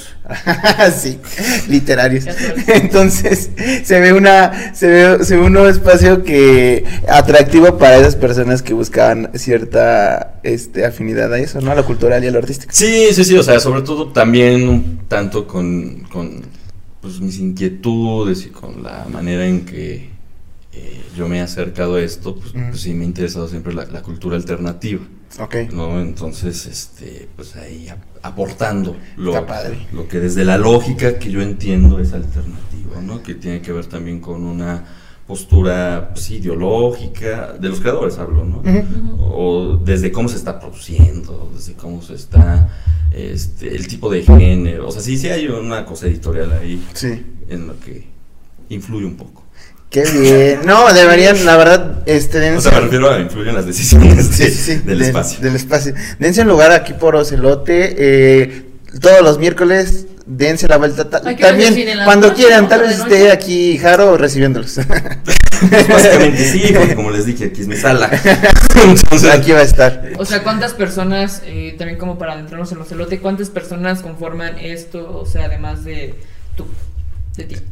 Sí, literarios. Entonces se ve una se ve, se ve un nuevo espacio que atractivo para esas personas que buscaban cierta este afinidad a eso, ¿no? A lo cultural y a lo artístico. Sí, sí, sí, o sea, sobre todo también un tanto con, con pues, mis inquietudes y con la manera en que eh, yo me he acercado a esto, pues, mm. pues sí me ha interesado siempre la, la cultura alternativa. Okay. ¿No? Entonces, este, pues ahí aportando lo, Está padre. Lo que desde la lógica que yo entiendo es alternativo, ¿no? Que tiene que ver también con una postura pues, ideológica, de los creadores hablo, ¿no? Uh-huh. O desde cómo se está produciendo, desde cómo se está, este, el tipo de género, o sea, sí, sí hay una cosa editorial ahí, sí, en lo que influye un poco. Qué bien. No, deberían, la verdad, este, dense... O sea, me refiero a influir en las decisiones de, sí, sí, del de, espacio. Del espacio. Dense un lugar aquí por Ocelote, eh, todos los miércoles, dense la vuelta. Ta- también, cuando noche, quieran, tal vez esté aquí Jaro recibiéndolos. Pues básicamente sí, porque como les dije, aquí es mi sala. Entonces, aquí va a estar. O sea, ¿cuántas personas, eh, también como para adentrarnos en Ocelote, cuántas personas conforman esto, o sea, además de tú, de ti?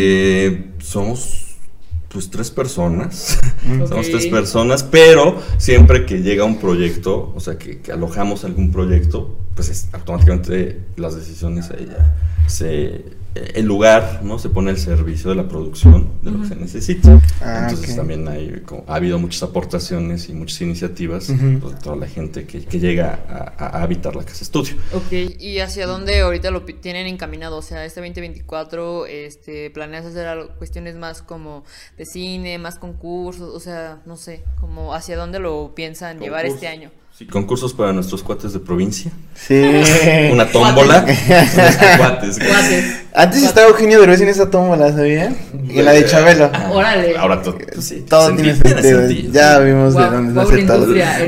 Eh, somos... Pues tres personas, okay. Somos tres personas, pero siempre que llega un proyecto, o sea, que, que alojamos algún proyecto, pues es, automáticamente las decisiones ahí ya se... El lugar, ¿no? Se pone al servicio de la producción de lo uh-huh. que se necesita. Ah, entonces okay. también hay, como, ha habido muchas aportaciones y muchas iniciativas uh-huh. pues, de toda la gente que, que llega a, a habitar la casa estudio. Ok, ¿y hacia dónde ahorita lo tienen encaminado? O sea, este veinte veinticuatro, este, ¿planeas hacer algo, cuestiones más como de cine, más concursos? O sea, no sé, como hacia dónde lo piensan Concurso. llevar este año. Sí, concursos para nuestros cuates de provincia. Sí. Una tómbola. Cuates. Cuates. Antes estaba Eugenio Derbez en esa tómbola, ¿sabían? Y en la de Chabelo. Ah, órale. Ahora todo, pues sí, todo tiene sentido. sentido. Ya vimos wow, de dónde nace todo.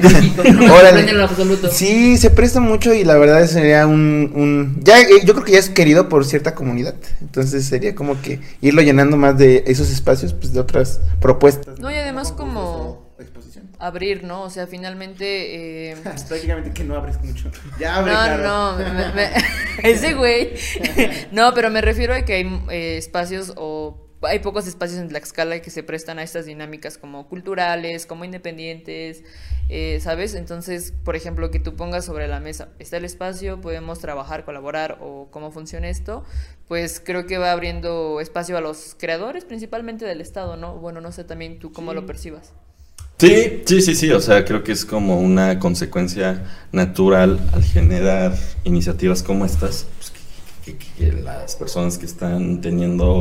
No órale. En absoluto. Sí, se presta mucho y la verdad sería un, un ya yo creo que ya es querido por cierta comunidad. Entonces sería como que irlo llenando más de esos espacios, pues de otras propuestas. No, y además como abrir, ¿no? O sea, finalmente... Eh... Prácticamente que no abres mucho. Ya abre, No, claro. no, me, me, ese güey. No, pero me refiero a que hay eh, espacios o... Hay pocos espacios en Tlaxcala que se prestan a estas dinámicas como culturales, como independientes, eh, ¿sabes? Entonces, por ejemplo, que tú pongas sobre la mesa, está el espacio, podemos trabajar, colaborar o cómo funciona esto, pues creo que va abriendo espacio a los creadores, principalmente del Estado, ¿no? Bueno, no sé también tú cómo sí. lo percibas. Sí, sí, sí, sí, o sea, creo que es como una consecuencia natural al generar iniciativas como estas, pues, que, que, que las personas que están teniendo,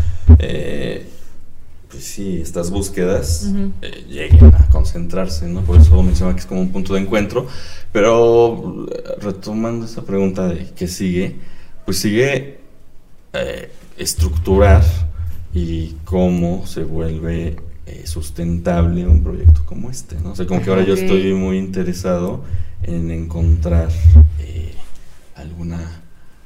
eh, pues sí, estas búsquedas, uh-huh. eh, lleguen a concentrarse, ¿no? Por eso mencionaba que es como un punto de encuentro, pero retomando esa pregunta de qué sigue, pues sigue eh, estructurar y cómo se vuelve... Eh, sustentable un proyecto como este, ¿no? O sea, como que ahora okay. yo estoy muy interesado en encontrar eh, alguna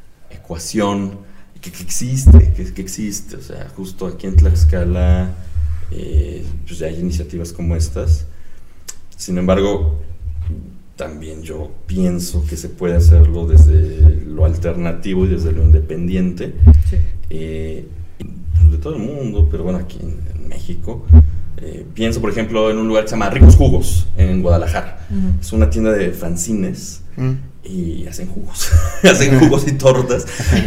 ecuación que, que existe, que, que existe, o sea, justo aquí en Tlaxcala eh, pues ya hay iniciativas como estas. Sin embargo, también yo pienso que se puede hacerlo desde lo alternativo y desde lo independiente, sí. eh, de todo el mundo, pero bueno, aquí en, en México. Eh, pienso, por ejemplo, en un lugar que se llama Ricos Jugos, en Guadalajara. Uh-huh. Es una tienda de fanzines uh-huh. y hacen jugos, hacen jugos y tortas.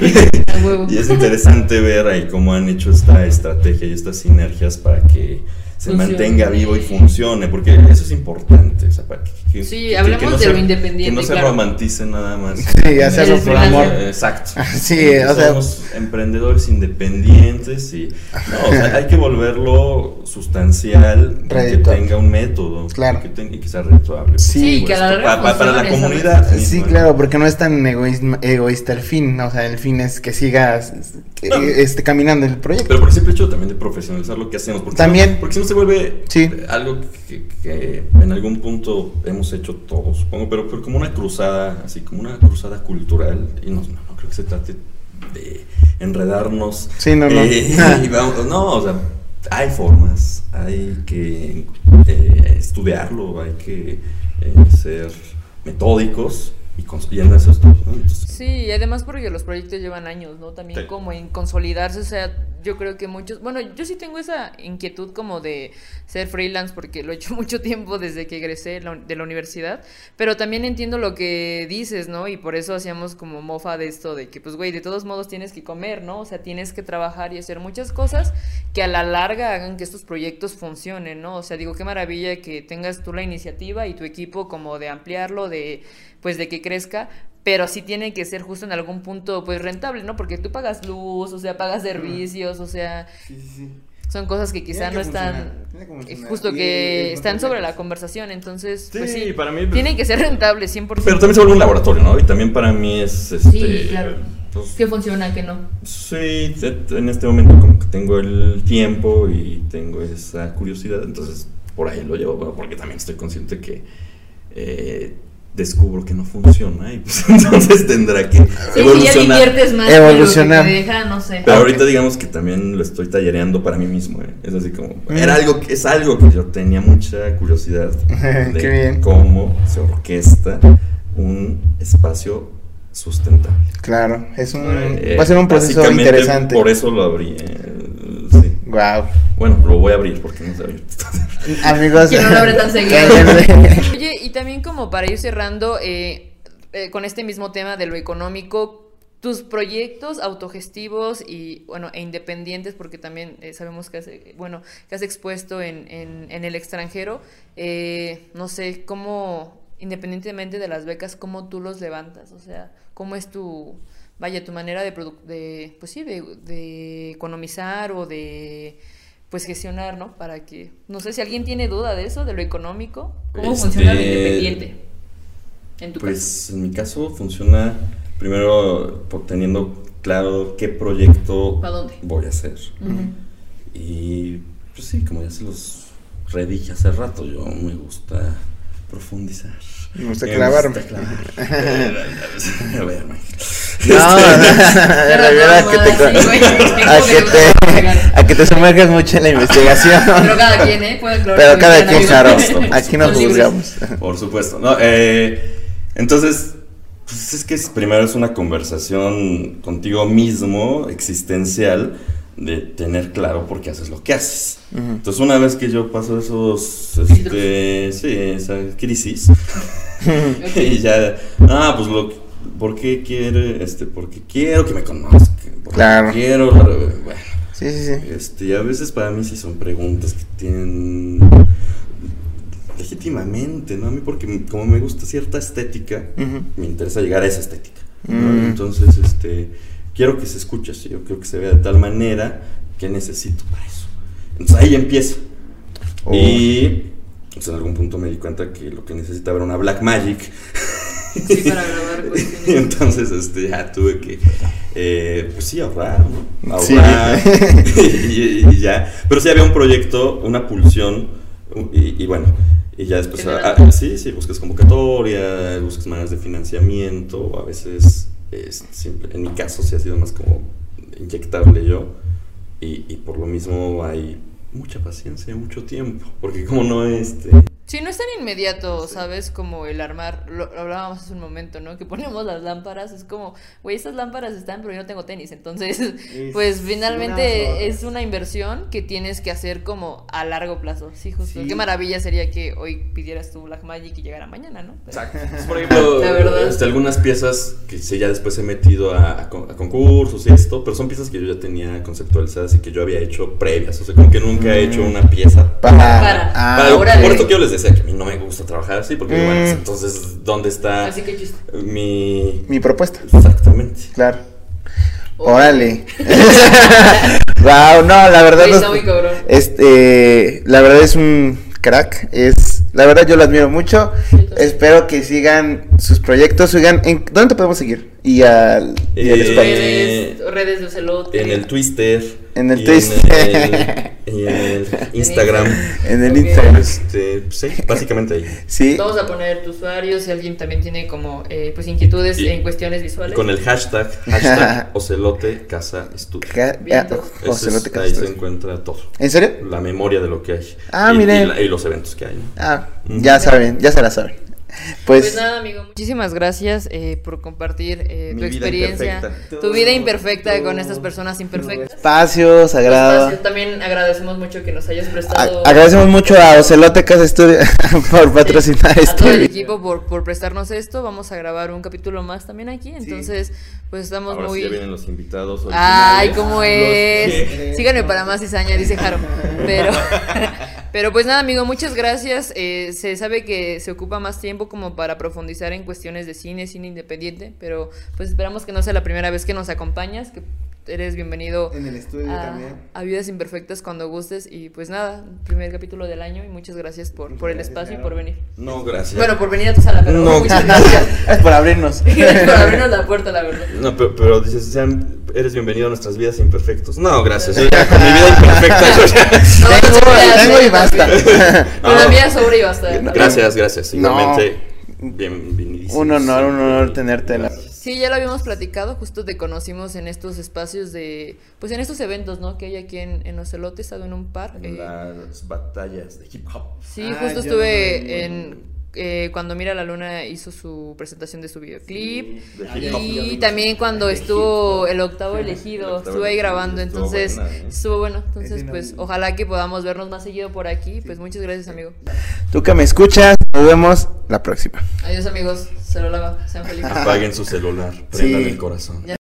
Y es interesante ver ahí cómo han hecho esta estrategia y estas sinergias para que se funcione. mantenga vivo y funcione, porque eso es importante, o sea, para que, que, sí, que, hablemos que no de se, lo independiente, que no se claro. romantice nada más. Sí, hacerlo por amor. Exacto. Sí, o sea, somos emprendedores independientes y no, o sea, hay que volverlo sustancial, que tenga un método, claro. que, tenga, que sea redituable. Sí, que a la pa, pa, para la comunidad. Sí, misma. Claro, porque no es tan egoísma, egoísta el fin, ¿no? O sea, el fin es que sigas no. este, caminando el proyecto. Pero por el simple hecho también de profesionalizar lo que hacemos. Porque también. No, porque si no se vuelve sí. algo que, que en algún punto hemos hecho todos, supongo, pero, pero como una cruzada, así como una cruzada cultural, y no, no, no creo que se trate de enredarnos. Sí, no, no. Eh, y vamos, no, o sea, hay formas, hay que eh, estudiarlo, hay que eh, ser metódicos y, y en esos estudios, ¿no? Entonces, sí, y además porque los proyectos llevan años, ¿no? También sí. como en consolidarse, o sea, yo creo que muchos, bueno, yo sí tengo esa inquietud como de ser freelance porque lo he hecho mucho tiempo desde que egresé la, de la universidad, pero también entiendo lo que dices, ¿no? Y por eso hacíamos como mofa de esto de que, pues, güey, de todos modos tienes que comer, ¿no? O sea, tienes que trabajar y hacer muchas cosas que a la larga hagan que estos proyectos funcionen, ¿no? O sea, digo, qué maravilla que tengas tú la iniciativa y tu equipo como de ampliarlo, de, pues, de que crezca, pero sí tiene que ser justo en algún punto pues rentable, ¿no? Porque tú pagas luz, o sea, pagas servicios, o sea, sí, sí, sí. Son cosas que quizá que no están justo que y, están sobre la conversación, entonces sí, pues sí, para mí pues, tienen que ser rentables cien por ciento. Pero también se vuelve un laboratorio, ¿no? Y también para mí es este, sí, claro. Pues, ¿qué funciona, qué no? Sí, en este momento como que tengo el tiempo y tengo esa curiosidad, entonces por ahí lo llevo, bueno, porque también estoy consciente que eh, descubro que no funciona y pues entonces tendrá que sí, evolucionar. Si ya inviertes más, evolucionar. Pero, que te deja, no sé. Pero ahorita digamos que también lo estoy tallereando para mí mismo, ¿eh? Es así como, mm. era algo que, es algo que yo tenía mucha curiosidad de Qué bien. cómo se orquesta un espacio sustentable. Claro, es un eh, va a ser un proceso interesante. Por eso lo abrí. Eh, sí. Wow. Bueno, lo voy a abrir porque no se abre. Amigos, que no lo abre tan seguido. Oye, y también como para ir cerrando eh, eh, con este mismo tema de lo económico, tus proyectos autogestivos y bueno e independientes, porque también eh, sabemos que has, bueno, que has expuesto en, en, en el extranjero, eh, no sé, cómo, independientemente de las becas, cómo tú los levantas, o sea, cómo es tu, vaya, tu manera de, de pues sí, de, de economizar o de pues gestionar, ¿no? Para que, no sé si alguien tiene duda de eso, de lo económico, ¿cómo este, funciona lo independiente? En tu pues caso. En mi caso funciona primero por teniendo claro qué proyecto voy a hacer. Uh-huh. Y pues sí, como ya se los redije hace rato, yo me gusta profundizar. Me gusta clavarme. Me gusta clavar. A ver, no, de verdad a que te a que te a que te sumerges mucho en la investigación. Pero cada quien, ¿eh? Puede Pero cada quien, claro. Aquí nos juzgamos. Por supuesto. No, eh, entonces, pues es que primero es una conversación contigo mismo, existencial, de tener claro por qué haces lo que haces. Uh-huh. Entonces, una vez que yo paso esos, este, sí, esa crisis, okay. Y ya, ah, pues lo, ¿por qué quiere, este, porque quiero que me conozcan? Porque claro. Quiero, bueno, sí, sí, sí. Este, y a veces para mí sí son preguntas que tienen legítimamente, ¿no? A mí porque como me gusta cierta estética, uh-huh. Me interesa llegar a esa estética, ¿no? Uh-huh. Entonces, este, quiero que se escuche así, yo quiero que se vea de tal manera que necesito para eso. Entonces ahí empiezo. Oh. Y pues, en algún punto me di cuenta que lo que necesitaba era una Blackmagic. Sí, para grabar. Pues, y entonces este, ya tuve que, eh, pues sí, ahorrar, ¿no? Ahorrar. Sí. y, y ya. Pero sí había un proyecto, una pulsión, y, y bueno, y ya después, ah, ah, sí, sí, buscas convocatoria, buscas maneras de financiamiento, a veces, es simple, en mi caso sí ha sido más como inyectable yo, y, y por lo mismo hay mucha paciencia, mucho tiempo, porque como no este... Sí, no es tan inmediato, ¿sabes? Como el armar, lo, lo hablábamos hace un momento, ¿no? Que ponemos las lámparas, es como, güey, estas lámparas están, pero yo no tengo tenis, entonces, es pues finalmente una es una inversión que tienes que hacer como a largo plazo, sí, justo. Sí. Qué maravilla sería que hoy pidieras tu Blackmagic y llegara mañana, ¿no? Pero, exacto. Por ejemplo, la verdad. Este, algunas piezas que sí, ya después he metido a, a, a concursos y esto, pero son piezas que yo ya tenía conceptualizadas y que yo había hecho previas, o sea, como que nunca he hecho una pieza para... para, ah, para por esto que yo les decía que a mí no me gusta trabajar así, porque mm. bueno, entonces, ¿dónde está así que chiste. mi... mi propuesta? Exactamente. Claro. Oh. Órale. Wow, no, la verdad sí, no, está muy cabrón. Este, la verdad es un crack, es, la verdad yo lo admiro mucho. Entonces, espero que sigan sus proyectos. Oigan, ¿en ¿dónde te podemos seguir? Y al, y al Eh, spot. Redes, redes de Ocelote. En el Twister. En el y Twister. En el, y en el Instagram. En el Ok. Instagram. Este, sí, básicamente ahí. Sí. Vamos a poner tu usuario si alguien también tiene como eh, pues inquietudes Y- en cuestiones visuales. Con el hashtag, hashtag Ocelote Casa Estudio. Ja- Bien. ah, Ese Ocelote es- ahí se Castro. encuentra todo. ¿En serio? La memoria de lo que hay. Ah, y, miren. y la- y los eventos que hay, ¿no? Ah, Ujú. ya saben, ya se la saben. Pues, Pues, nada, amigo. Muchísimas gracias eh, por compartir eh, Mi tu vida experiencia, imperfecta. tu vida imperfecta con estas personas imperfectas. espacios, agrado. Espacio. También agradecemos mucho que nos hayas A- prestado. agradecemos mucho a Ocelote Casa Estudio por patrocinar a este todo el video. equipo por, por prestarnos esto. Vamos a grabar un capítulo más también aquí. Entonces, pues estamos Ahora muy. sí ya vienen los invitados. Ay, originales. cómo Los es. que- Síganme para más cizaña, dice Jaro. Pero, pero pues nada, amigo, muchas gracias. Eh, se sabe que se ocupa más tiempo como para profundizar en cuestiones de cine, cine independiente, pero pues esperamos que no sea la primera vez que nos acompañas, que eres bienvenido En el estudio a, también. a Vidas Imperfectas cuando gustes. Y pues nada, primer capítulo del año y muchas gracias por, por el espacio y por venir. No, gracias. Bueno, por venir a tu sala, pero No. muchas gracias. Es por abrirnos. Gracias por abrirnos la puerta, la verdad. No, pero, pero dices, sean, eres bienvenido a nuestras vidas imperfectos. No, gracias. Yo ya con mi vida imperfecta. Yo ya- No, no Tengo, te creas, tengo y eh, basta. Con la No. mía sobra y basta. Gracias, gracias. No. Igualmente, bienvenidísimos. Un honor, un honor tenerte. La... Sí, ya lo habíamos platicado, justo te conocimos en estos espacios de, pues en estos eventos, ¿no? Que hay aquí en, en Ocelote, he estado en un par. En eh, las batallas de hip hop. sí, Ah, justo yo estuve no- en, eh, cuando Mira la Luna hizo su presentación de su videoclip. Sí, de hip hop. Y también cuando estuvo el octavo elegido, El octavo estuve ahí elegido, grabando, estuvo entonces buena, ¿eh? estuvo bueno. Entonces, Ese no- pues ojalá que podamos vernos más seguido por aquí. Pues muchas gracias, amigo. Tú que me escuchas, nos vemos la próxima. Adiós, amigos. Se lo lava. Sean felices. Apaguen su celular, prendan Sí. el corazón. Ya